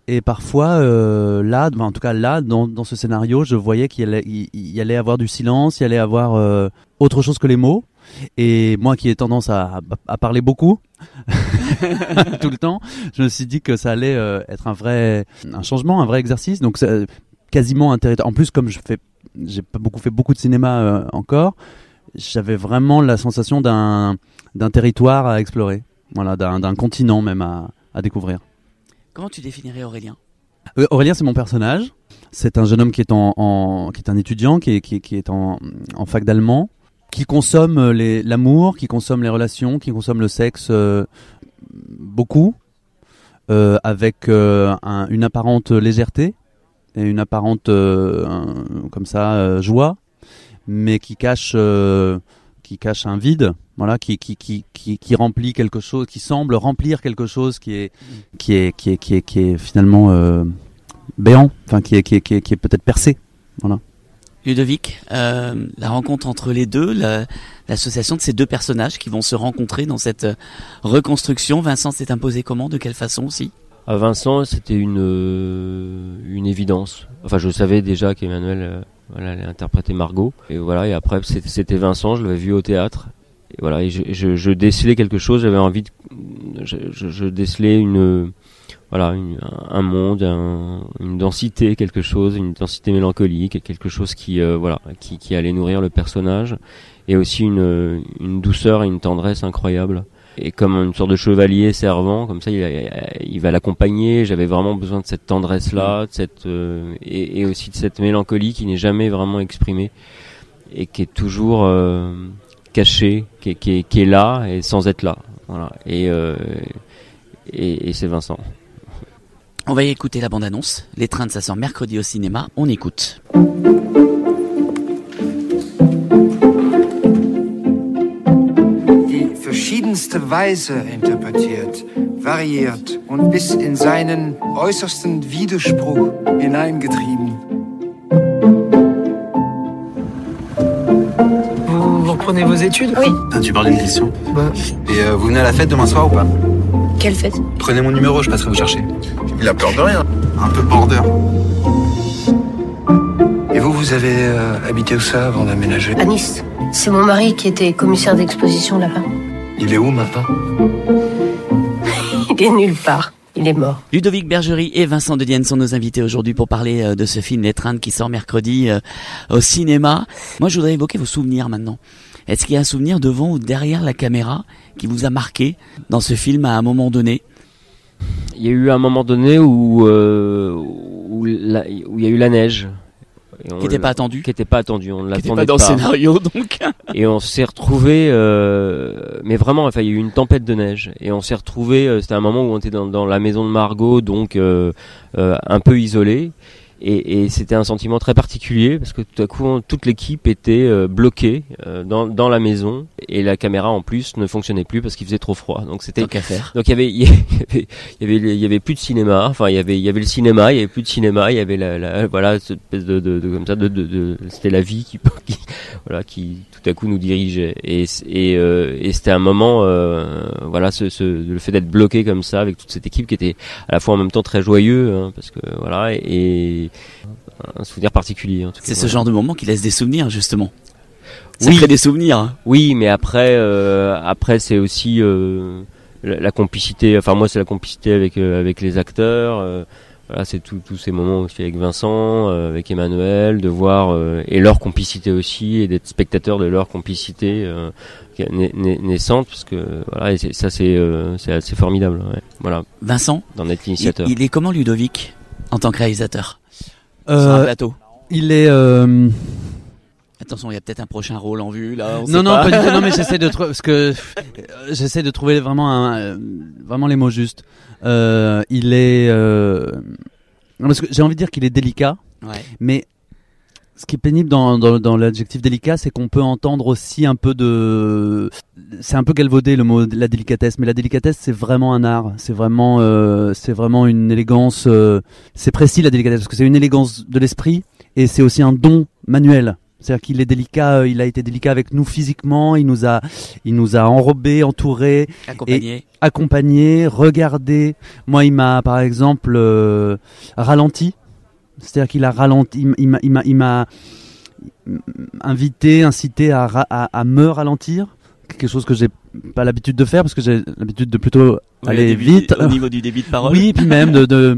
Et parfois, là, en tout cas là, dans ce scénario, je voyais qu'il allait avoir du silence, il allait avoir autre chose que les mots. Et moi qui ai tendance à parler beaucoup tout le temps, je me suis dit que ça allait être un changement, un vrai exercice. Donc c'est quasiment un territoire. En plus, comme j'ai pas fait beaucoup de cinéma encore, j'avais vraiment la sensation d'un territoire à explorer, voilà, d'un continent même à découvrir. Comment tu définirais Aurélien ? Aurélien, c'est mon personnage. C'est un jeune homme qui est qui est un étudiant, qui est en fac d'allemand, qui consomme l'amour, qui consomme les relations, qui consomme le sexe beaucoup, avec une apparente légèreté et une apparente comme ça joie, mais qui cache un vide, voilà, qui remplit quelque chose, qui semble remplir quelque chose qui est finalement béant, enfin qui est peut-être percé, voilà. Ludovic, la rencontre entre les deux, l'association de ces deux personnages qui vont se rencontrer dans cette reconstruction. Vincent s'est imposé comment, de quelle façon aussi ? À Vincent, c'était une évidence. Enfin, je savais déjà qu'Emmanuel allait interpréter Margot. Et voilà, et après, c'était Vincent, je l'avais vu au théâtre. Et voilà, et je décelais quelque chose, j'avais envie je décelais un monde, une densité, quelque chose, une densité mélancolique, quelque chose qui allait nourrir le personnage, et aussi une douceur et une tendresse incroyable. Et comme une sorte de chevalier servant, comme ça, il va l'accompagner. J'avais vraiment besoin de cette tendresse-là, et aussi de cette mélancolie qui n'est jamais vraiment exprimée et qui est toujours cachée, qui est là et sans être là. Voilà. Et c'est Vincent. On va y écouter la bande-annonce. L'étreinte, ça sort mercredi au cinéma. On écoute. Die verschiedenste Weise interpretiert, variiert und bis in seinen äußersten Widerspruch hineingetrieben. Vous reprenez vos études ? Oui. Ah, tu parles d'une question ? Et vous venez à la fête demain soir ou pas ? Quelle fête ? Prenez mon numéro, je passerai vous chercher. Il a peur de rien. Un peu border. Et vous avez habité où ça avant d'aménager ? À Nice. C'est mon mari qui était commissaire d'exposition là-bas. Il est où maintenant ? Il est nulle part. Il est mort. Ludovic Bergerie et Vincent Dedienne sont nos invités aujourd'hui pour parler de ce film L'étreinte qui sort mercredi au cinéma. Moi, je voudrais évoquer vos souvenirs maintenant. Est-ce qu'il y a un souvenir devant ou derrière la caméra qui vous a marqué dans ce film à un moment donné ? Il y a eu un moment donné où il y a eu la neige. Qui n'était pas attendu. Qui n'était pas attendu. On ne l'attendait pas. Qui n'était pas dans le scénario, donc. Et on s'est retrouvés, mais vraiment, enfin, il y a eu une tempête de neige. Et on s'est retrouvés, c'était un moment où on était dans la maison de Margot, donc un peu isolé. Et c'était un sentiment très particulier parce que tout à coup toute l'équipe était bloquée dans la maison et la caméra en plus ne fonctionnait plus parce qu'il faisait trop froid. Donc c'était donc il y avait plus de cinéma. Enfin il y avait le cinéma, il y avait plus de cinéma, il y avait voilà cette espèce de comme ça de c'était la vie qui tout à coup nous dirigeait et c'était un moment voilà le fait d'être bloqué comme ça avec toute cette équipe qui était à la fois en même temps très joyeux hein, parce que voilà et un souvenir particulier. En tout cas, c'est ce genre de moment qui laisse des souvenirs justement. Ça crée des souvenirs. Oui, mais après c'est aussi la complicité. Enfin moi c'est la complicité avec les acteurs. Voilà, c'est tous ces moments aussi avec Vincent, avec Emmanuel, de voir et leur complicité aussi et d'être spectateur de leur complicité naissante parce que voilà et ça c'est assez formidable. Ouais. Voilà. Vincent, d'en être l'initiateur. Il est comment Ludovic en tant que réalisateur sur un plateau? Il est attention, il y a peut-être un prochain rôle en vue là. Non, pas du tout. Non, mais j'essaie de trouver vraiment les mots justes. Il est parce que j'ai envie de dire qu'il est délicat, mais ce qui est pénible dans l'adjectif délicat, c'est qu'on peut entendre aussi un peu c'est un peu galvaudé le mot la délicatesse, mais la délicatesse c'est vraiment un art, c'est vraiment une élégance, c'est précis la délicatesse parce que c'est une élégance de l'esprit et c'est aussi un don manuel. C'est-à-dire qu'il est délicat, il a été délicat avec nous physiquement, il nous a enrobés, entourés, accompagnés, regardés. Moi, il m'a par exemple ralenti. C'est-à-dire qu'il a ralenti, il m'a incité à me ralentir. Quelque chose que j'ai pas l'habitude de faire parce que j'ai l'habitude de plutôt aller vite. Au niveau du débit de parole. Oui, puis même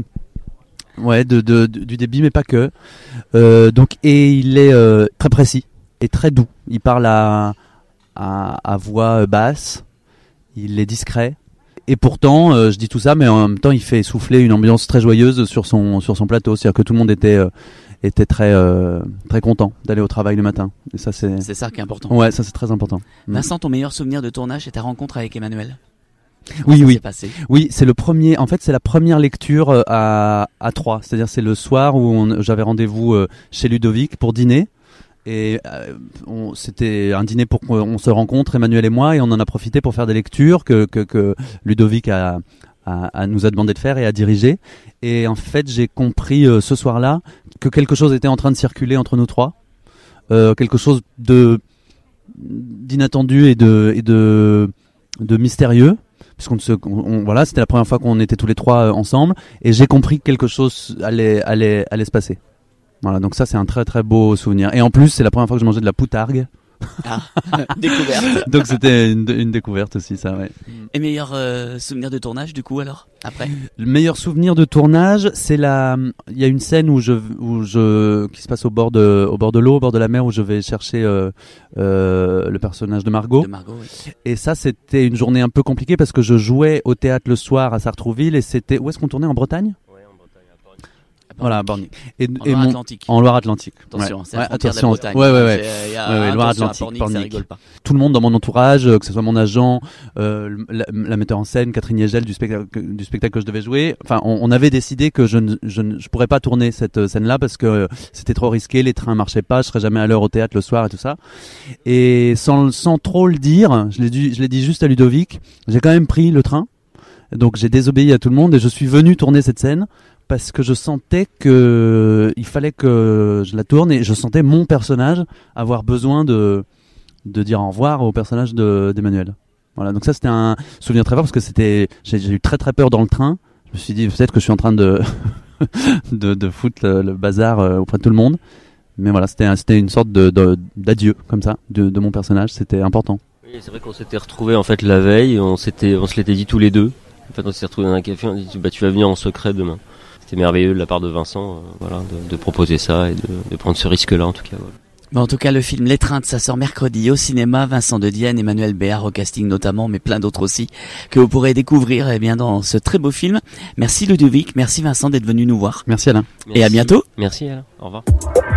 du débit, mais pas que. Donc, et il est très précis et très doux. Il parle à voix basse. Il est discret. Et pourtant, je dis tout ça, mais en même temps, il fait souffler une ambiance très joyeuse sur son plateau. C'est-à-dire que tout le monde était très très content d'aller au travail le matin. Et ça, c'est ça qui est important. Ouais, ça c'est très important. Vincent, ton meilleur souvenir de tournage, c'est ta rencontre avec Emmanuel. Oui. Oui, c'est le premier. En fait, c'est la première lecture à 3. C'est-à-dire, c'est le soir où j'avais rendez-vous chez Ludovic pour dîner. Et c'était un dîner pour qu'on se rencontre, Emmanuel et moi, et on en a profité pour faire des lectures que Ludovic nous a demandé de faire et à diriger. Et en fait, j'ai compris ce soir-là que quelque chose était en train de circuler entre nous trois, quelque chose d'inattendu et de mystérieux. Voilà, c'était la première fois qu'on était tous les trois ensemble, et j'ai compris que quelque chose allait se passer. Voilà, donc ça c'est un très très beau souvenir. Et en plus, c'est la première fois que je mangeais de la poutargue. Ah, découverte. Donc c'était une découverte aussi, ça, ouais. Et meilleur souvenir de tournage, du coup, alors, après? Le meilleur souvenir de tournage, c'est il y a une scène qui se passe au bord de l'eau, au bord de la mer, où je vais chercher le personnage de Margot. Oui. Et ça, c'était une journée un peu compliquée parce que je jouais au théâtre le soir à Sartrouville, et c'était, où est-ce qu'on tournait, en Bretagne? Voilà, Borny. En Loire-Atlantique. Attention, ouais. c'est la frontière de la Bretagne. Ouais, Loire-Atlantique, Borny. Tout le monde dans mon entourage, que ce soit mon agent, la metteur en scène, Catherine Yegel du spectacle que je devais jouer. Enfin, on avait décidé que je pourrais pas tourner cette scène-là parce que c'était trop risqué, les trains marchaient pas, je serais jamais à l'heure au théâtre le soir et tout ça. Et sans trop le dire, je l'ai dit juste à Ludovic, j'ai quand même pris le train. Donc j'ai désobéi à tout le monde et je suis venu tourner cette scène. Parce que je sentais que il fallait que je la tourne, et je sentais mon personnage avoir besoin de dire au revoir au personnage d'Emmanuel. Voilà, donc ça c'était un souvenir très fort parce que j'ai eu très très peur dans le train. Je me suis dit peut-être que je suis en train de foutre le bazar auprès de tout le monde. Mais voilà, c'était une sorte d'adieu comme ça de mon personnage, c'était important. Oui, c'est vrai qu'on s'était retrouvés en fait la veille, on se l'était dit tous les deux. En fait, on s'est retrouvés dans un café, on a dit tu vas venir en secret demain. C'était merveilleux de la part de Vincent, de proposer ça et de prendre ce risque-là en tout cas. Voilà. Bon, en tout cas, le film L'étreinte, ça sort mercredi au cinéma. Vincent de Dienne, Emmanuel Béard au casting notamment, mais plein d'autres aussi que vous pourrez découvrir dans ce très beau film. Merci Ludovic, merci Vincent d'être venu nous voir. Merci Alain. Et à bientôt. Merci Alain, au revoir.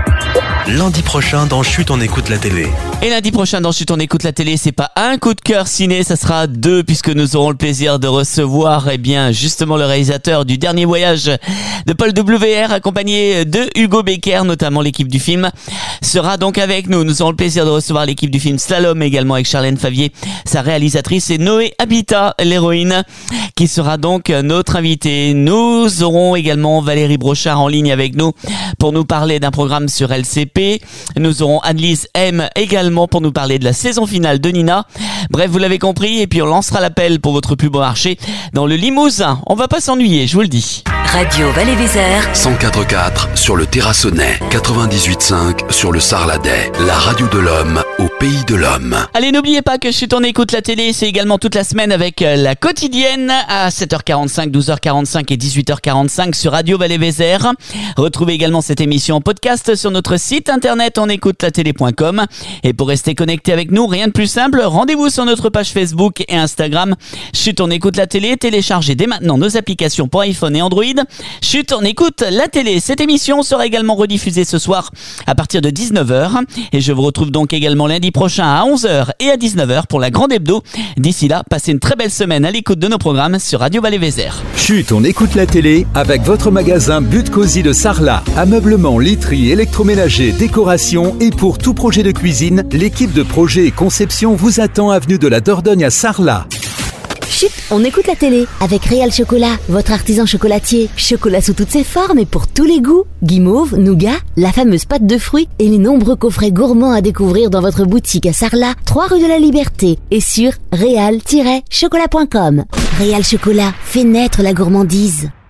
Lundi prochain dans Chut, on écoute la télé. Et lundi prochain dans Chut, on écoute la télé, c'est pas un coup de cœur ciné, ça sera 2, puisque nous aurons le plaisir de recevoir justement le réalisateur du Dernier Voyage de Paul W.R, accompagné de Hugo Becker, notamment l'équipe du film sera donc avec nous. Nous aurons le plaisir de recevoir l'équipe du film Slalom également, avec Charlène Favier, sa réalisatrice, et Noé Habitat, l'héroïne, qui sera donc notre invitée. Nous aurons également Valérie Brochard en ligne avec nous pour nous parler d'un programme sur LCP. Nous aurons Annelise M également pour nous parler de la saison finale de Nina. Bref, vous l'avez compris, et puis on lancera l'appel pour votre plus beau marché dans le Limousin. On va pas s'ennuyer, je vous le dis. Radio Val-et-Vézère 104.4 sur le Terrassonnais, 98.5 sur le Sarladais, la radio de l'homme au pays de l'homme. Allez, n'oubliez pas que Chut, on écoute la télé, c'est également toute la semaine avec la quotidienne à 7h45, 12h45 et 18h45 sur Radio Val-et-Vézère. Retrouvez également cette émission en podcast sur notre site internet onécoutelatélé.com. Et pour rester connecté avec nous, rien de plus simple, rendez-vous sur notre page Facebook et Instagram. Chut, on écoute la télé, téléchargez dès maintenant nos applications pour iPhone et Android. Chut, on écoute la télé. Cette émission sera également rediffusée ce soir à partir de 19h. Et je vous retrouve donc également lundi prochain à 11h et à 19h pour la grande hebdo. D'ici là, passez une très belle semaine à l'écoute de nos programmes sur Radio Val-et-Vézère. Chut, on écoute la télé avec votre magasin But Cosy de Sarlat. Ameublement, literie, électroménager, décoration, et pour tout projet de cuisine, l'équipe de projet et conception vous attend avenue de la Dordogne à Sarlat. Chut, on écoute la télé avec Réal Chocolat, votre artisan chocolatier. Chocolat sous toutes ses formes et pour tous les goûts. Guimauve, nougat, la fameuse pâte de fruits et les nombreux coffrets gourmands à découvrir dans votre boutique à Sarlat, 3 rue de la Liberté et sur réal-chocolat.com. Réal Chocolat, fait naître la gourmandise.